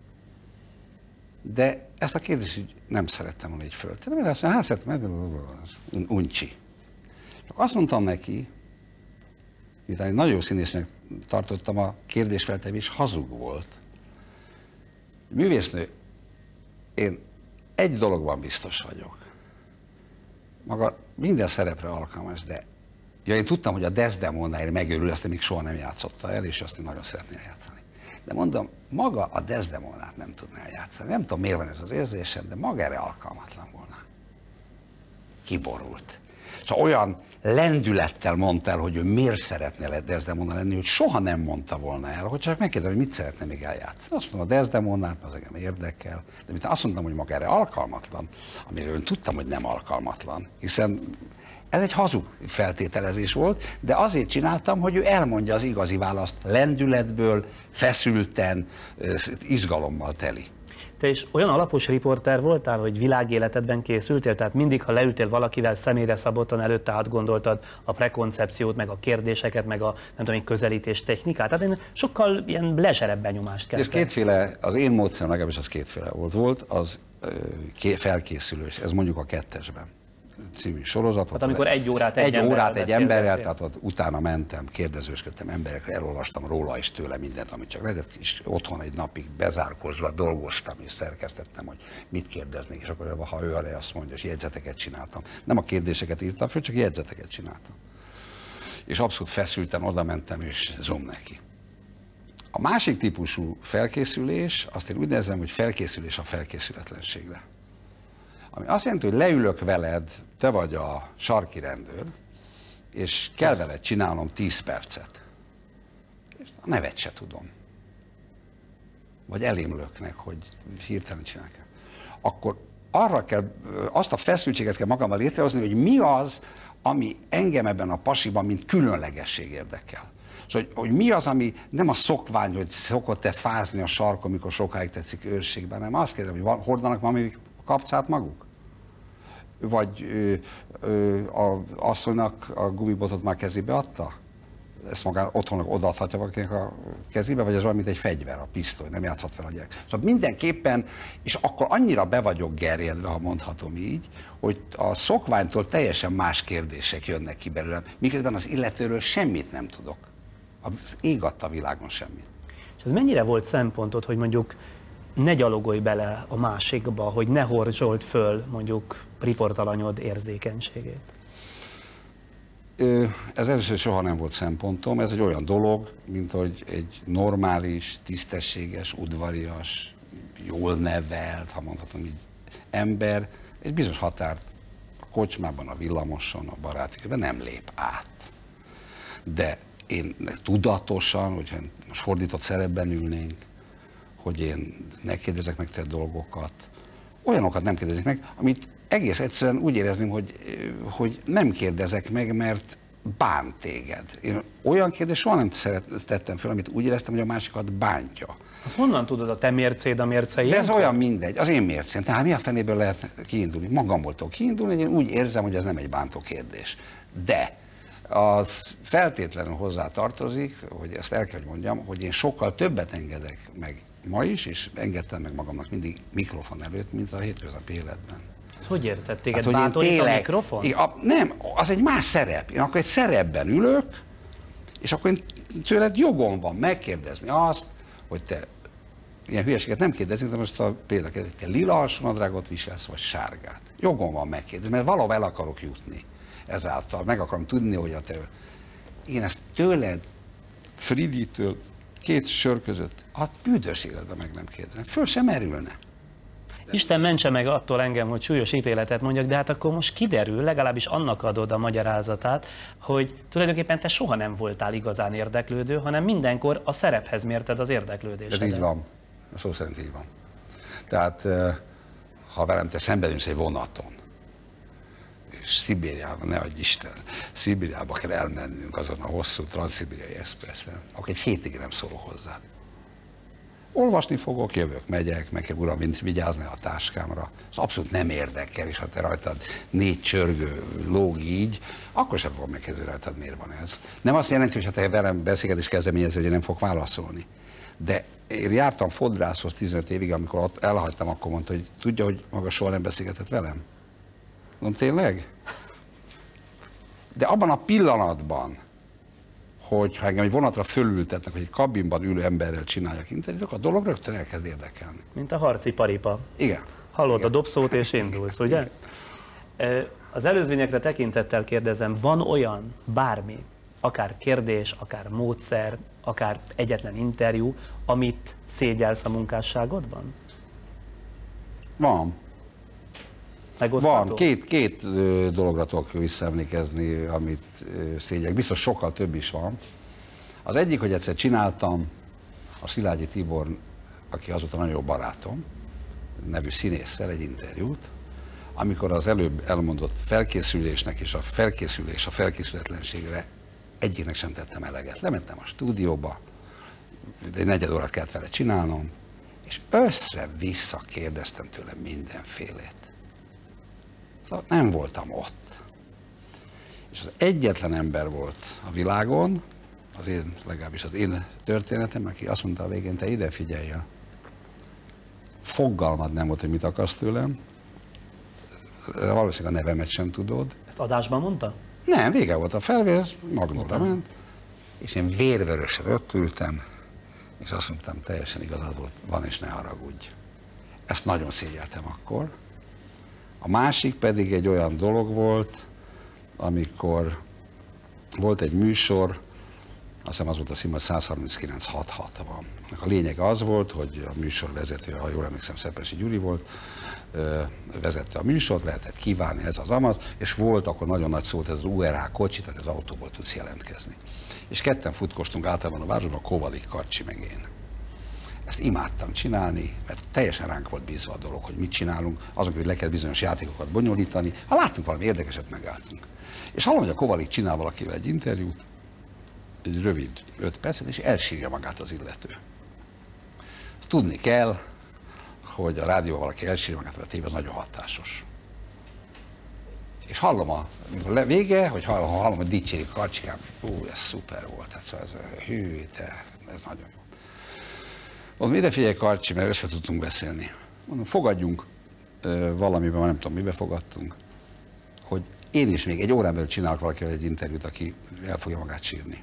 de ezt a kérdést így nem szerettem volna így föltenni, mert azt mondja, hát szerettem, uncsi. Csak azt mondtam neki, miután egy nagyon jó színésznőnek tartottam, a kérdésfeltevés hazug volt. Művésznő, én egy dologban biztos vagyok. Maga minden szerepre alkalmas, de ja, én tudtam, hogy a Desdemonáért megörül, ezt még soha nem játszotta el, és azt én nagyon szeretném játszani. De mondom, maga a Desdemonát nem tudná eljátszani. Nem tudom, miért van ez az érzésem, de maga erre alkalmatlan volna. Kiborult. Szóval olyan lendülettel mondta el, hogy ő miért szeretne Desdemona lenni, hogy soha nem mondta volna el, hogy csak megkérdezem, hogy mit szeretne még eljátszani. Azt mondom, a Desdemonát, az engem érdekel, de mint azt mondtam, hogy maga erre alkalmatlan, amiről én tudtam, hogy nem alkalmatlan, hiszen ez egy hazug feltételezés volt, de azért csináltam, hogy ő elmondja az igazi választ lendületből, feszülten, izgalommal teli. Te is olyan alapos riporter voltál, hogy világéletedben készültél? Tehát mindig, ha leültél valakivel személyre szabottan, előtte átgondoltad a prekoncepciót, meg a kérdéseket, meg a nem tudom, közelítés technikát? Tehát én sokkal ilyen lezserebb benyomást keltett. Ez kétféle, az én módszerem legalábbis az kétféle volt. Volt az felkészülés, ez mondjuk a Kettesben című sorozat. Hát amikor egy órát egy, egy órát egy emberrel, tehát ott utána mentem, kérdezősködtem emberekre, elolvastam róla és tőle mindent, amit csak lehetett, és otthon egy napig bezárkozva dolgoztam és szerkesztettem, hogy mit kérdeznék, és akkor ha ő arra azt mondja, és jegyzeteket csináltam. Nem a kérdéseket írtam föl, csak jegyzeteket csináltam. És abszolút feszülten oda mentem, és zom neki. A másik típusú felkészülés, azt én úgy nevezem, hogy felkészülés a felkészületlenségre. Ami azt jelenti, hogy leülök veled, te vagy a sarki rendőr, és kell Azt. veled csinálnom tíz percet. És a nevet se tudom. Vagy elém löknek, hogy hirtelen csinálják. Akkor arra kell, azt a feszültséget kell magammal létrehozni, hogy mi az, ami engem ebben a pasiban, mint különlegesség érdekel. Szóval, hogy, hogy mi az, ami nem a szokvány, hogy szokott-e fázni a sarkon, amikor sokáig tetszik őrségben, hanem azt kérdezem, hogy van, hordanak valami kapcát maguk? Vagy ö, ö, a asszonynak a gumibotot már kezébe adta? Ezt magán otthon odaadhatja valakinek a kezébe, vagy ez olyan, mint egy fegyver, a pisztoly, nem játszhat fel a gyerek. Szóval mindenképpen, és akkor annyira be vagyok gerjedve, ha mondhatom így, hogy a szokványtól teljesen más kérdések jönnek ki belőlem, miközben az illetőről semmit nem tudok. Az ég adta a világon semmit. És ez mennyire volt szempontod, hogy mondjuk ne gyalogolj bele a másikba, hogy ne horzsold föl mondjuk riportalanyod érzékenységét? Ez először soha nem volt szempontom, ez egy olyan dolog, mint hogy egy normális, tisztességes, udvarias, jól nevelt, ha mondhatom így, ember egy bizonyos határt a kocsmában, a villamoson, a baráti körben nem lép át. De én tudatosan, hogyha most fordított szerepben ülnénk, hogy én ne kérdezek meg te dolgokat, olyanokat nem kérdezek meg, amit egész egyszerűen úgy érezném, hogy, hogy nem kérdezek meg, mert bánt téged. Én olyan kérdést soha nem tettem fel, amit úgy éreztem, hogy a másikat bántja. Azt honnan tudod, a te mércéd a mérce De ez ilyenkor? olyan mindegy, az én mércém. Tehát mi a fenéből lehet kiindulni? Magamból tudok kiindulni, hogy én úgy érzem, hogy ez nem egy bántó kérdés. De az feltétlenül hozzá tartozik, hogy ezt el kell, hogy mondjam, hogy én sokkal többet engedek meg ma is, és engedtem meg magamnak mindig mikrofon előtt, mint a hétköznapi életben. Ez hogy érted? Téged Hát, hogy én bátorít tényleg- a mikrofon? Igen, a, nem, az egy más szerep. Én akkor egy szerepben ülök, és akkor én tőled jogom van megkérdezni azt, hogy te ilyen hülyeséget nem kérdezik, de most a például, hogy te lila alsónadrágot viselsz, vagy sárgát. Jogom van megkérdezni, mert valahol el akarok jutni ezáltal. Meg akarom tudni, hogy a te... Én ezt tőled, Friditől, két sör között, a büdös életben meg nem kérdezem. Föl sem merülne. Isten mentse meg attól engem, hogy súlyos ítéletet mondjak, de hát akkor most kiderül, legalábbis annak adod a magyarázatát, hogy tulajdonképpen te soha nem voltál igazán érdeklődő, hanem mindenkor a szerephez mérted az érdeklődésedet. Ez így van. Szó szerint így van. Tehát, eh, ha velem te szembeülsz egy vonaton, és Szibériában, ne adj Isten, Szibériába kell elmennünk azon a hosszú transzszibériai expressen, akkor egy hétig nem szólok hozzád. Olvasni fogok, jövök, megyek, meg kell uram, mint vigyázni a táskámra. Ez abszolút nem érdekel, és ha te rajtad négy csörgő lóg így, akkor sem fogom megkezdeni rajtad, miért van ez. Nem azt jelenti, hogy ha te velem beszélgetés kezdeményező, hogy én nem fogok válaszolni. De én jártam fodrászhoz tizenöt évig, amikor ott elhagytam, akkor mondta, hogy tudja, hogy maga soha nem beszélgetett velem. Mondom, tényleg? De abban a pillanatban, hogy ha engem egy vonatra fölültetnek, hogy egy kabinban ülő emberrel csináljak interjút, a dolog rögtön elkezd érdekelni. Mint a harci paripa. Igen. Hallod Igen. a dobszót és indulsz, ugye? Az előzményekre tekintettel kérdezem, van olyan bármi, akár kérdés, akár módszer, akár egyetlen interjú, amit szégyelsz a munkásságodban? Van. Megosztható? Van. Két, két ö, dologra tudok visszaemlékezni, amit ö, szégyek. Biztos sokkal több is van. Az egyik, hogy egyszer csináltam a Szilágyi Tibor, aki azóta nagyon jó barátom, nevű színésszel egy interjút, amikor az előbb elmondott felkészülésnek és a felkészülés a felkészületlenségre egyiknek sem tettem eleget. Lementem a stúdióba, de egy negyed órát kellett vele csinálnom, és össze-vissza kérdeztem tőle mindenfélét. Szóval nem voltam ott. És az egyetlen ember volt a világon, az én, legalábbis az én történetem, aki azt mondta a végén, te ide figyelj, fogalmad nem volt, hogy mit akarsz tőlem, valószínűleg a nevemet sem tudod. Ezt adásban mondta? Nem, vége volt a felvész, magnóra ment, és én vérvörösen ott ültem, és azt mondtam, teljesen igazad volt, van és ne haragudj. Ezt nagyon szégyeltem akkor. A másik pedig egy olyan dolog volt, amikor volt egy műsor, azt hiszem az volt a színvonal, száz harminckilenc hat hatvan. A lényeg az volt, hogy a műsorvezető, ha jól emlékszem, Szepesi Gyuri volt, vezette a műsort, lehetett kívánni, ez az amaz, és volt akkor nagyon nagy szó, ez az u er há kocsi, tehát az autóból tudsz jelentkezni. És ketten futkostunk általában a városban, a Kovalik Karcsi meg én. Ezt imádtam csinálni, mert teljesen ránk volt bízva a dolog, hogy mit csinálunk, azon, hogy le kell bizonyos játékokat bonyolítani. Ha láttunk valami érdekeset, megálltunk. És hallom, hogy a Kovalik csinál valakivel egy interjút, egy rövid öt percet, és elsírja magát az illető. Azt tudni kell, hogy a rádióval valaki elsírja magát, mert a tévé az nagyon hatásos. És hallom a vége, hogy hallom, hallom hogy dicsérik Karcsikám, ú, ez szuper volt, hát szóval ez hű, te, ez nagyon jó. Mondom, ide figyelj Karcsi, mert össze tudtunk beszélni. Mondom, fogadjunk ö, valamiben, nem tudom, mibe fogadtunk, hogy én is még egy órán belül csinálok valakivel egy interjút, aki el fogja magát sírni.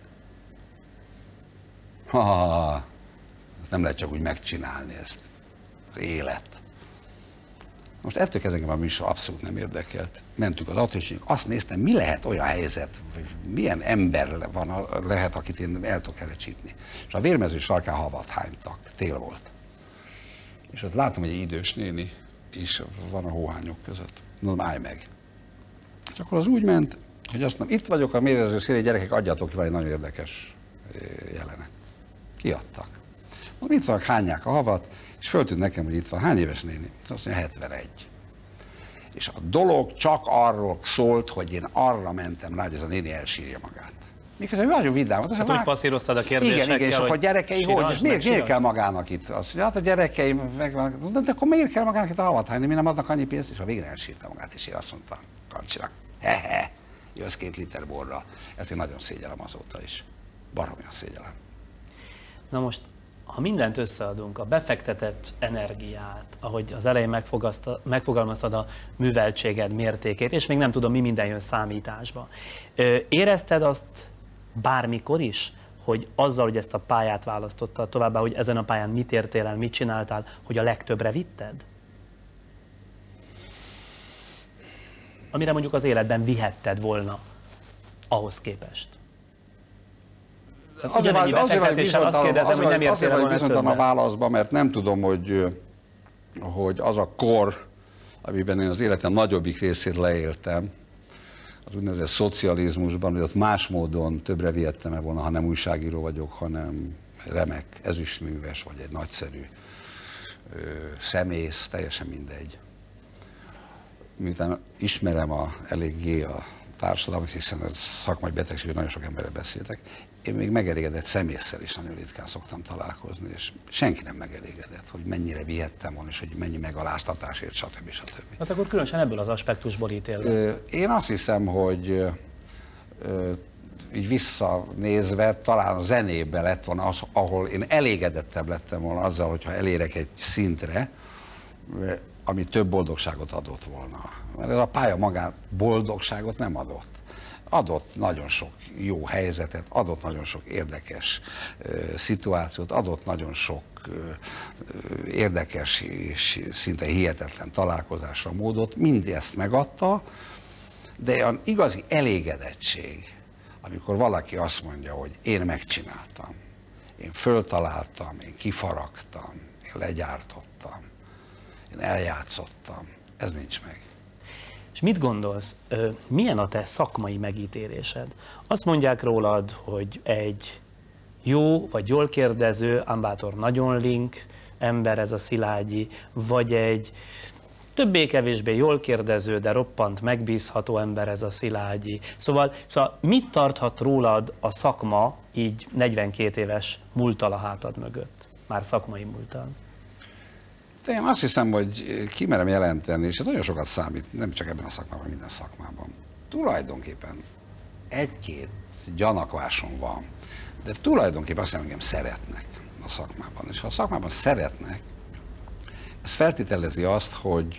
Ha, ha, ha, nem lehet csak úgy megcsinálni ezt. Az élet. Most ettől kezdve a műsor abszolút nem érdekelt. Mentünk az autó, és azt néztem, mi lehet olyan helyzet, vagy milyen ember van, lehet, akit én el tudok erre csípni. És a vérmező sarkán havat hánytak, tél volt. És ott látom, hogy egy idős néni is van a hóhányok között. Mondom, állj meg. És akkor az úgy ment, hogy azt mondom, itt vagyok a mérgező szélén, gyerekek, adjatok ki, van egy nagyon érdekes jelenet. Kiadtak. Mondom, itt vannak, hányják a havat, és föltűnt nekem, hogy itt van. Hány éves néni? Azt mondja, hetvenegy. És a dolog csak arról szólt, hogy én arra mentem rá, hogy ez a néni elsírja magát. Miközben nagyon vidám volt. Hát úgy passzíroztad a kérdésekkel, igen, igen, és akkor gyerekei hogy? És miért, miért kell magának itt? Azt mondja, hát a gyerekeim megvannak. De akkor miért kell magának itt a havat hányni? Mi nem adnak annyi pénzt? És a végre elsírta magát, és én azt mondtam Karcsinak, he-he, jössz két liter borra. Ezt én nagyon szégyellem azóta is. Baromira szégyellem. Na most, ha mindent összeadunk, a befektetett energiát, ahogy az elején megfogalmaztad a műveltséged mértékét, és még nem tudom, mi minden jön számításba. Érezted azt bármikor is, hogy azzal, hogy ezt a pályát választottad, továbbá, hogy ezen a pályán mit értél el, mit csináltál, hogy a legtöbbre vitted? Amire mondjuk az életben vihetted volna ahhoz képest. Azért vagy bizonytalan a válaszban, mert nem tudom, hogy, hogy az a kor, amiben én az életem nagyobbik részét leéltem, az úgynevezett szocializmusban, hogy ott más módon többre vihettem-e volna, ha nem újságíró vagyok, hanem remek, ezüstműves, vagy egy nagyszerű ö, szemész, teljesen mindegy. Miután ismerem a, eléggé a társadalmat, hiszen ez szakmai betegség, hogy nagyon sok emberrel beszéltek, én még megelégedett szemésszel is nagyon ritkán szoktam találkozni, és senki nem megelégedett, hogy mennyire vihettem volna, és hogy mennyi megaláztatásért, stb. stb. Hát akkor különösen ebből az aspektusból ítélve. Én azt hiszem, hogy így visszanézve talán a zenében lett volna az, ahol én elégedettebb lettem volna azzal, hogyha elérek egy szintre, ami több boldogságot adott volna. Mert ez a pálya magán boldogságot nem adott. Adott nagyon sok jó helyzetet, adott nagyon sok érdekes uh, szituációt, adott nagyon sok uh, érdekes és szinte hihetetlen találkozásra módot, mind ezt megadta, de az igazi elégedettség, amikor valaki azt mondja, hogy én megcsináltam, én föltaláltam, én kifaragtam, én legyártottam, én eljátszottam, ez nincs meg. És mit gondolsz, milyen a te szakmai megítélésed? Azt mondják rólad, hogy egy jó vagy jól kérdező, ám bátor nagyon link ember ez a Szilágyi, vagy egy többé-kevésbé jól kérdező, de roppant megbízható ember ez a Szilágyi. Szóval, szóval mit tarthat rólad a szakma így negyvenkét éves múlttal a hátad mögött? Már szakmai múlttal. De én azt hiszem, hogy kimerem jelenteni, és ez nagyon sokat számít, nem csak ebben a szakmában, minden szakmában. Tulajdonképpen egy-két gyanakvásom van, de tulajdonképpen azt hiszem, engem szeretnek a szakmában. És ha a szakmában szeretnek, ez feltételezi azt, hogy,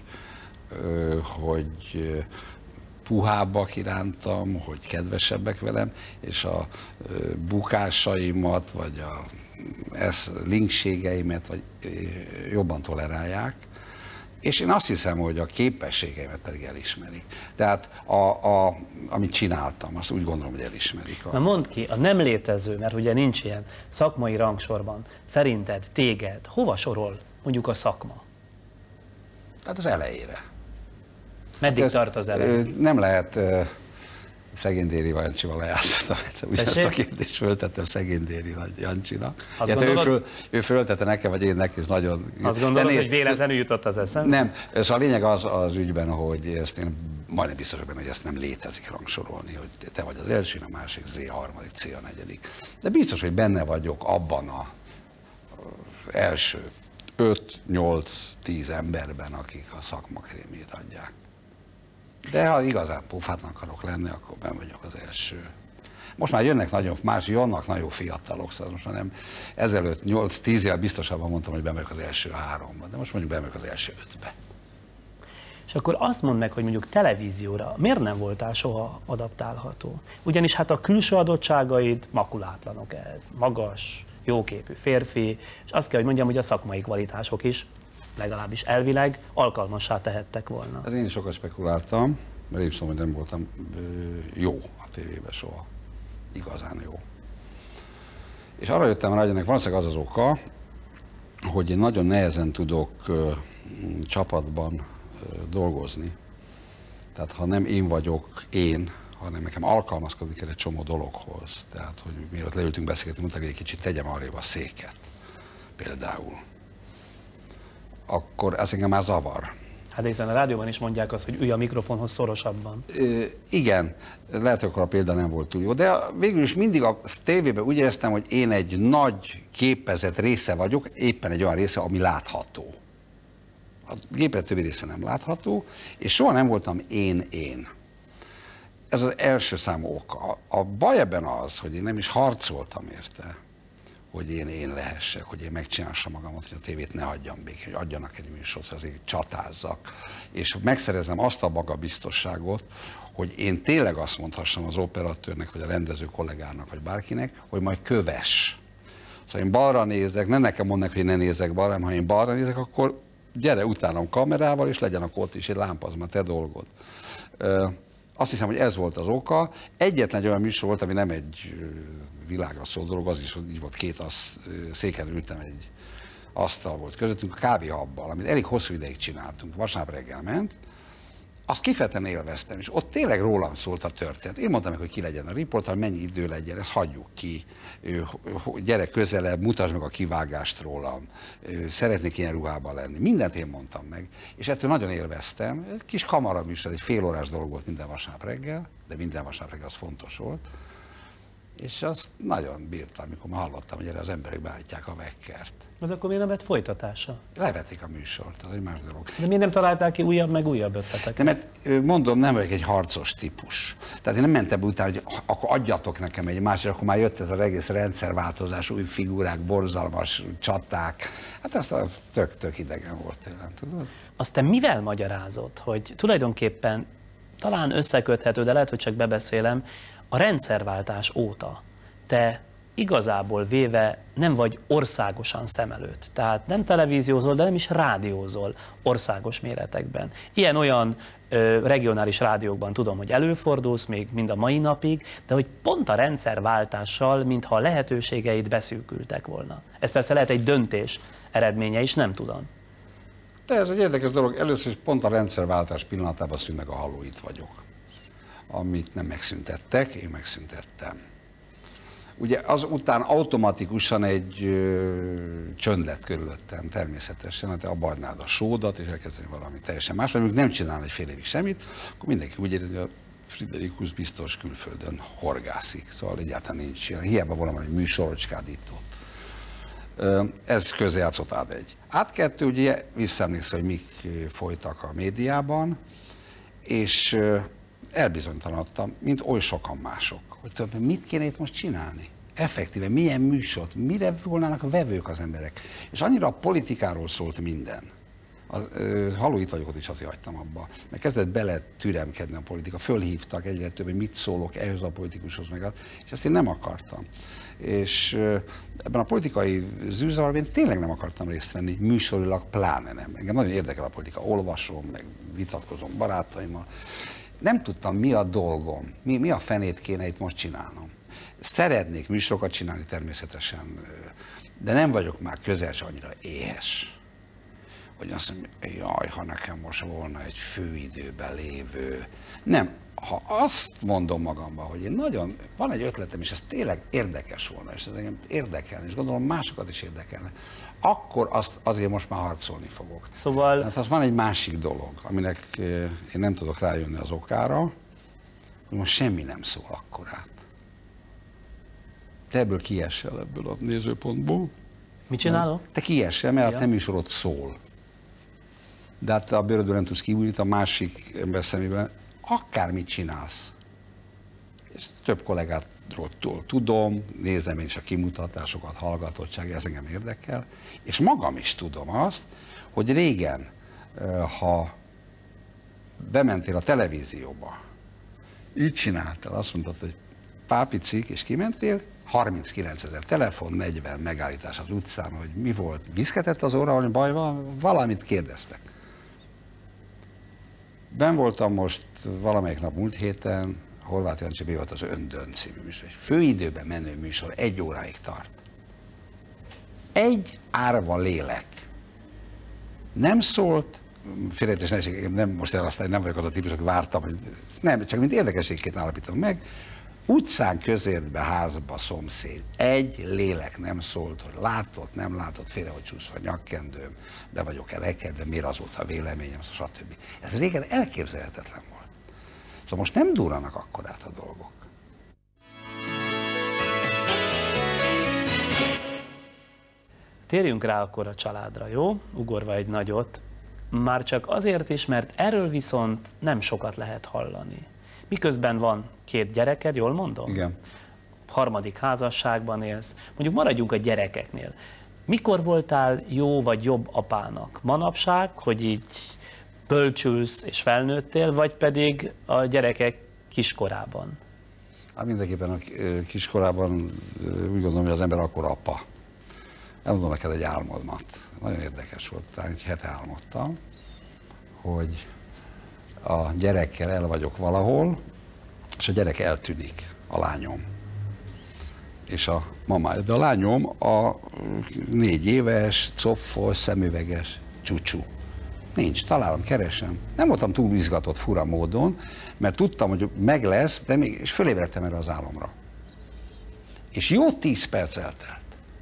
hogy puhábbak irántam, hogy kedvesebbek velem, és a bukásaimat, vagy a linkségeimet vagy jobban tolerálják, És én azt hiszem, hogy a képességeimet pedig elismerik. Tehát a, a, amit csináltam, azt úgy gondolom, hogy elismerik. A... Na mondd ki, a nem létező, mert ugye nincs ilyen szakmai rangsorban, szerinted téged hova sorol mondjuk a szakma? Tehát az elejére. Meddig hát, tart az elején? Nem lehet... Szegény Déri Jancsival lejátszottam, ugyanazt a kérdést föltettem Szegény Déri Jancsinak. Ő, föl, ő föltette nekem, vagy én neki, ez nagyon... Azt gondolod, nézd, hogy véletlenül jutott az eszem? Nem, ez a lényeg az az ügyben, hogy ezt én majdnem biztos benne, hogy ezt nem létezik rangsorolni, hogy te vagy az első, a másik, Z a harmadik, C a negyedik. De biztos, hogy benne vagyok abban az első öt, nyolc, tíz emberben, akik a szakma krémjét adják. De ha igazán pofátlan akarok lenni, akkor ben vagyok az első. Most már jönnek nagyon, más jönnek nagyon fiatalok, szóval most már nem, ezelőtt nyolc-tíz évvel biztosabban mondtam, hogy ben vagyok az első háromban, de most mondjuk ben vagyok az első ötbe. És akkor azt mondd meg, hogy mondjuk televízióra miért nem voltál soha adaptálható? Ugyanis hát a külső adottságaid makulátlanok ehhez. Magas, jóképű férfi, és azt kell, hogy mondjam, hogy a szakmai kvalitások is legalábbis elvileg alkalmassá tehettek volna. Ez én is sokat spekuláltam, mert én is tudom, hogy nem voltam jó a tévében soha. Igazán jó. És arra jöttem rá, hogy ennek valószínűleg az az oka, hogy én nagyon nehezen tudok csapatban dolgozni. Tehát ha nem én vagyok én, hanem nekem alkalmazkodni kell egy csomó dologhoz. Tehát, hogy mielőtt leültünk beszélgetni, mondták, hogy egy kicsit tegyem arrébb a széket. Például. Akkor ez engem már zavar. Hát hiszen a rádióban is mondják azt, hogy ülj a mikrofonhoz szorosabban. Ö, igen, lehet, hogy akkor a példa nem volt túl jó, de végül is mindig a tévében úgy éreztem, hogy én egy nagy képezett része vagyok, éppen egy olyan része, ami látható. A gépezet többi része nem látható, és soha nem voltam én-én. Ez az első számú oka. A baj ebben az, hogy én nem is harcoltam érte, hogy én én lehessek, hogy én megcsinássam magamat, hogy a tévét ne hagyjam békén, hogy adjanak egy műsort, azért csatázzak, és megszerezem azt a magabiztosságot, hogy én tényleg azt mondhassam az operatőrnek, vagy a rendező kollégának, vagy bárkinek, hogy majd kövess. Szóval én balra nézek, ne nekem mondnak, hogy ne nézek balra, hanem ha én balra nézek, akkor gyere utánam kamerával, és legyen akkor ott is egy lámpa, az már te dolgod. Azt hiszem, hogy ez volt az oka. Egyetlen egy olyan műsor volt, ami nem egy világra szól dolog, az is, hogy így volt két az, széken ültem, egy asztal volt közöttünk, a kávéhabbal, amit elég hosszú ideig csináltunk, vasárnap reggel ment. Azt kifejezetten élveztem, és ott tényleg rólam szólt a történet. Én mondtam meg, hogy ki legyen a riporter, mennyi idő legyen, ezt hagyjuk ki. Gyere közelebb, mutasd meg a kivágást rólam. Szeretnék ilyen ruhában lenni. Mindent én mondtam meg, és ettől nagyon élveztem. Egy kis kamaraműsor, egy fél órás dolog volt minden vasárnap reggel, de minden vasárnap reggel az fontos volt. És azt nagyon bírtam, amikor már hallottam, hogy erre az emberek beállítják a vekkert. De akkor miért nem lett folytatása? Levették a műsort, az egy más dolog. De miért nem találták ki újabb meg újabb ötleteket? De mert mondom, nem vagyok egy harcos típus. Tehát én nem mentem be utána, hogy akkor adjatok nekem egy másik, akkor már jött ez az egész rendszerváltozás, új figurák, borzalmas csaták. Hát ezt a tök-tök idegen volt tőlem, tudod? Azt te mivel magyarázod, hogy tulajdonképpen talán összeköthető, de lehet, hogy csak bebeszélem, a rendszerváltás óta te igazából véve nem vagy országosan szem előtt. Tehát nem televíziózol, de nem is rádiózol országos méretekben. Ilyen-olyan ö, regionális rádiókban tudom, hogy előfordulsz még mind a mai napig, de hogy pont a rendszerváltással, mintha a lehetőségeid beszűkültek volna. Ez persze lehet egy döntés eredménye is, nem tudom. De ez egy érdekes dolog. Először is pont a rendszerváltás pillanatában szűn meg a halló, itt vagyok. Amit nem megszüntettek, én megszüntettem. Ugye azután automatikusan egy ö, csönd lett körülöttem, természetesen, hát abba adnád a sódat, és elkezdeni valami teljesen más, mert nem csinál egy fél évig semmit, akkor mindenki úgy érzi, hogy a Friderikus biztos külföldön horgászik, szóval egyáltalán nincs ilyen, hiába valami egy műsorocskád itt ott. Ez közrejátszott át egy. Át kettő, ugye visszaemléksz, hogy mik folytak a médiában, és elbizonytalanodtam, mint oly sokan mások, hogy tudom, mit kéne itt most csinálni? Effektíve, milyen műsort, mire volnának a vevők az emberek? És annyira a politikáról szólt minden, Az, ö, haló, itt vagyok, ott is azért hagytam abba. Mert kezdett bele türemkedni a politika. Fölhívtak egyre több, hogy mit szólok ehhez a politikushoz, meg az, és ezt én nem akartam. És ö, ebben a politikai zűrzavarban én tényleg nem akartam részt venni, műsorilag pláne nem. Engem nagyon érdekel a politika, olvasom, meg vitatkozom barátaimmal. Nem tudtam, mi a dolgom, mi, mi a fenét kéne itt most csinálnom. Szeretnék műsorokat csinálni természetesen, de nem vagyok már közel se annyira éhes, hogy azt mondom, jaj, ha nekem most volna egy főidőben lévő. Nem, ha azt mondom magamban, hogy én nagyon, van egy ötletem, és ez tényleg érdekes volna, és ez engem érdekelne, és gondolom másokat is érdekelne, akkor azt azért most már harcolni fogok. Szóval... Tehát az van egy másik dolog, aminek én nem tudok rájönni az okára, hogy most semmi nem szól akkorát. Te ebből kiesel ebből a nézőpontból. Mit csinálok? Te kiesel, mert ja. a te műsorod szól. De hát a bőrödből nem tudsz kibújni, a másik ember szemében akármit csinálsz. És több kollégátról tudom, nézem én is a kimutatásokat, hallgatottság, ez engem érdekel. És magam is tudom azt, hogy régen, ha bementél a televízióba, így csináltál, azt mondtad, hogy pápicik, és kimentél, harminckilencezer telefon, negyven megállítás az utcán, hogy mi volt, viszketett az óra, hogy baj van, valamit kérdeztek. Ben voltam most valamelyik nap múlt héten, Horváth Jancsi B volt az Öndön című műsor. Egy főidőben menő műsor, egy óráig tart. Egy árva lélek. Nem szólt, félreértés ne esik, nem most elasztani, nem vagyok az a típus, aki vártam, hogy nem, csak mint érdekességként állapítom meg. Utcán, közértbe, házba, szomszéd. Egy lélek nem szólt, hogy látott, nem látott, félre, hogy csúszva nyakkendőm, be vagyok elekedve, miért az volt a véleményem, stb. Ez régen elképzelhetetlen volt. Szóval most nem durranak akkorát a dolgok. Térjünk rá akkor a családra, jó? Ugorva egy nagyot. Már csak azért is, mert erről viszont nem sokat lehet hallani. Miközben van két gyereked, jól mondom? Igen. Harmadik házasságban élsz. Mondjuk maradjunk a gyerekeknél. Mikor voltál jó vagy jobb apának? Manapság, hogy így bölcsülsz és felnőttél, vagy pedig a gyerekek kiskorában? Hát mindenképpen a kiskorában úgy gondolom, hogy az ember akkor apa. Elmondom neked egy álmodat. Nagyon érdekes volt, talán egy hete álmodtam, hogy a gyerekkel el vagyok valahol, és a gyerek eltűnik, a lányom. És a mamája. De a lányom a négy éves, coffos, szemüveges csúcsú. Nincs, találom, keresem. Nem voltam túl izgatott fura módon, mert tudtam, hogy meg lesz, de még, és fölébredtem erre az álomra. És jó tíz perc eltelt.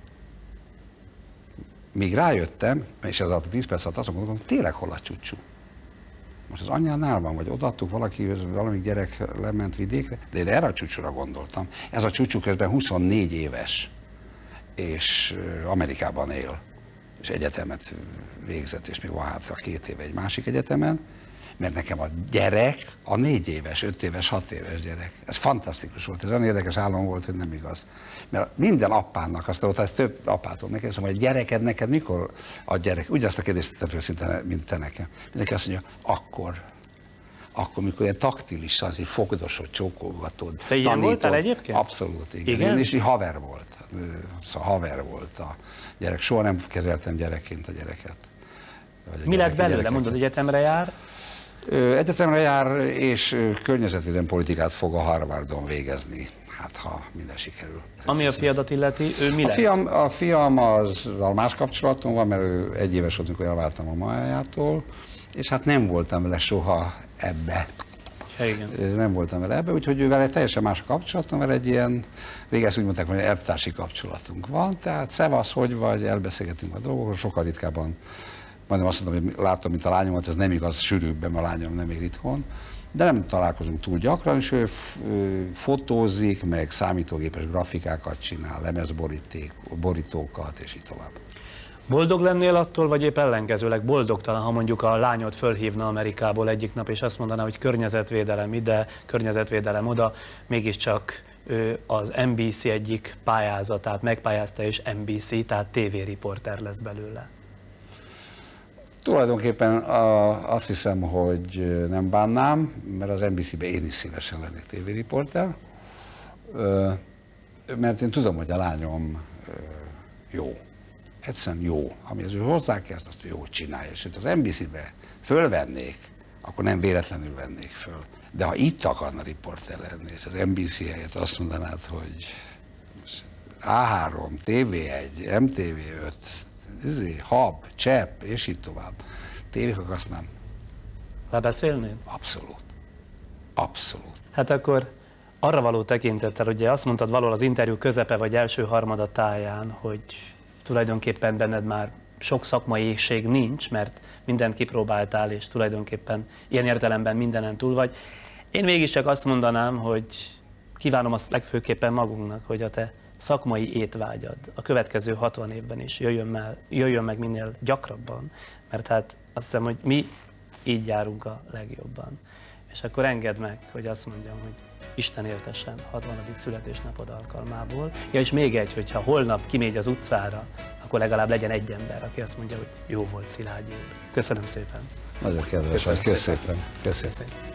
Míg rájöttem, és ez alatt a tíz perc alatt azt mondom, tényleg hol a csúcsú? Most az anyjánál van, vagy odaadtuk valaki, valamelyik gyerek lement vidékre, de én erre a csúcsúra gondoltam. Ez a csúcsú közben huszonnégy éves, és Amerikában él, és egyetemet végzett, és még van hátra két éve egy másik egyetemen, mert nekem a gyerek a négy éves, öt éves, hat éves gyerek. Ez fantasztikus volt, ez olyan érdekes álom volt, hogy nem igaz. Mert minden apának, azt ott ezt több apától megkérdezem, hogy a gyereked neked mikor a gyerek? Ugyanazt a kérdést tettem föl szinte, mint te nekem. Mindenki azt mondja, akkor. Akkor, mikor ilyen taktilis, az így fogdosod, csókolgatod, te ilyen voltál egyébként? Abszolút, igen. igen? És így haver volt. Szóval haver volt a gyerek. Soha nem kezeltem gyerekként a gyereket. A Mi lett belőle? Mondod, egyetemre jár? Egyetemre jár, és környezetvédelmi politikát fog a Harvardon végezni. Hát, ha minden sikerül. Ami a fiadat illeti, ő mi a lett? Fiam, a fiam azzal más kapcsolatom van, mert ő egy éves volt, amikor elváltam a mamájától, és hát nem voltam vele soha ebbe. Ja, igen. Nem voltam vele ebbe, úgyhogy ő vele teljesen más a kapcsolatom, mert egy ilyen, régen ezt úgy mondták, hogy elvtársi kapcsolatunk van, tehát szevasz, hogy vagy, elbeszélgetünk a dolgokról, sokkal ritkábban. Majdnem azt mondom, hogy látom, mint a lányomat, ez nem igaz, sűrűbben, a lányom nem él itthon, de nem találkozunk túl gyakran, és ő fotózik, meg számítógépes grafikákat csinál, lemezborítókat, és így tovább. Boldog lennél attól, vagy épp ellenkezőleg boldogtalan, ha mondjuk a lányod fölhívna Amerikából egyik nap, és azt mondaná, hogy környezetvédelem ide, környezetvédelem oda, mégiscsak ő az en bé cé egyik pályázatát megpályázta, és en bé cé, tehát tévériporter lesz belőle? Tulajdonképpen a, azt hiszem, hogy nem bánnám, mert az en bé cé-ben én is szívesen lennék tévériporter, mert én tudom, hogy a lányom jó. Egyszerűen jó. Ami az ő hozzákezd, azt jó csinálja. És hogy az en bé cé-be fölvennék, akkor nem véletlenül vennék föl. De ha itt akarna riporter lenni, és az en bé cé helyett azt mondanád, hogy á három, té vé egy, em té vé öt, izé, Hab, Csepp, és így tovább. Tévék azt nem. Lebeszélnéd? Abszolút. Abszolút. Hát akkor arra való tekintettel, ugye azt mondtad valahol az interjú közepe vagy első harmada táján, hogy tulajdonképpen benned már sok szakmai éhség nincs, mert mindent kipróbáltál, és tulajdonképpen ilyen értelemben mindenen túl vagy. Én mégiscsak azt mondanám, hogy kívánom azt legfőképpen magunknak, hogy a te szakmai étvágyad a következő hatvan évben is jöjjön, meg, jöjjön meg minél gyakrabban, mert hát azt hiszem, hogy mi így járunk a legjobban. És akkor engedd meg, hogy azt mondjam, hogy Isten éltessen hatvanadik születésnapod alkalmából. Ja, és még egy, hogyha holnap kimegy az utcára, akkor legalább legyen egy ember, aki azt mondja, hogy jó volt Szilágyi úr. Köszönöm szépen. Nagyon kedves vagy, köszönöm szépen. Köszönöm.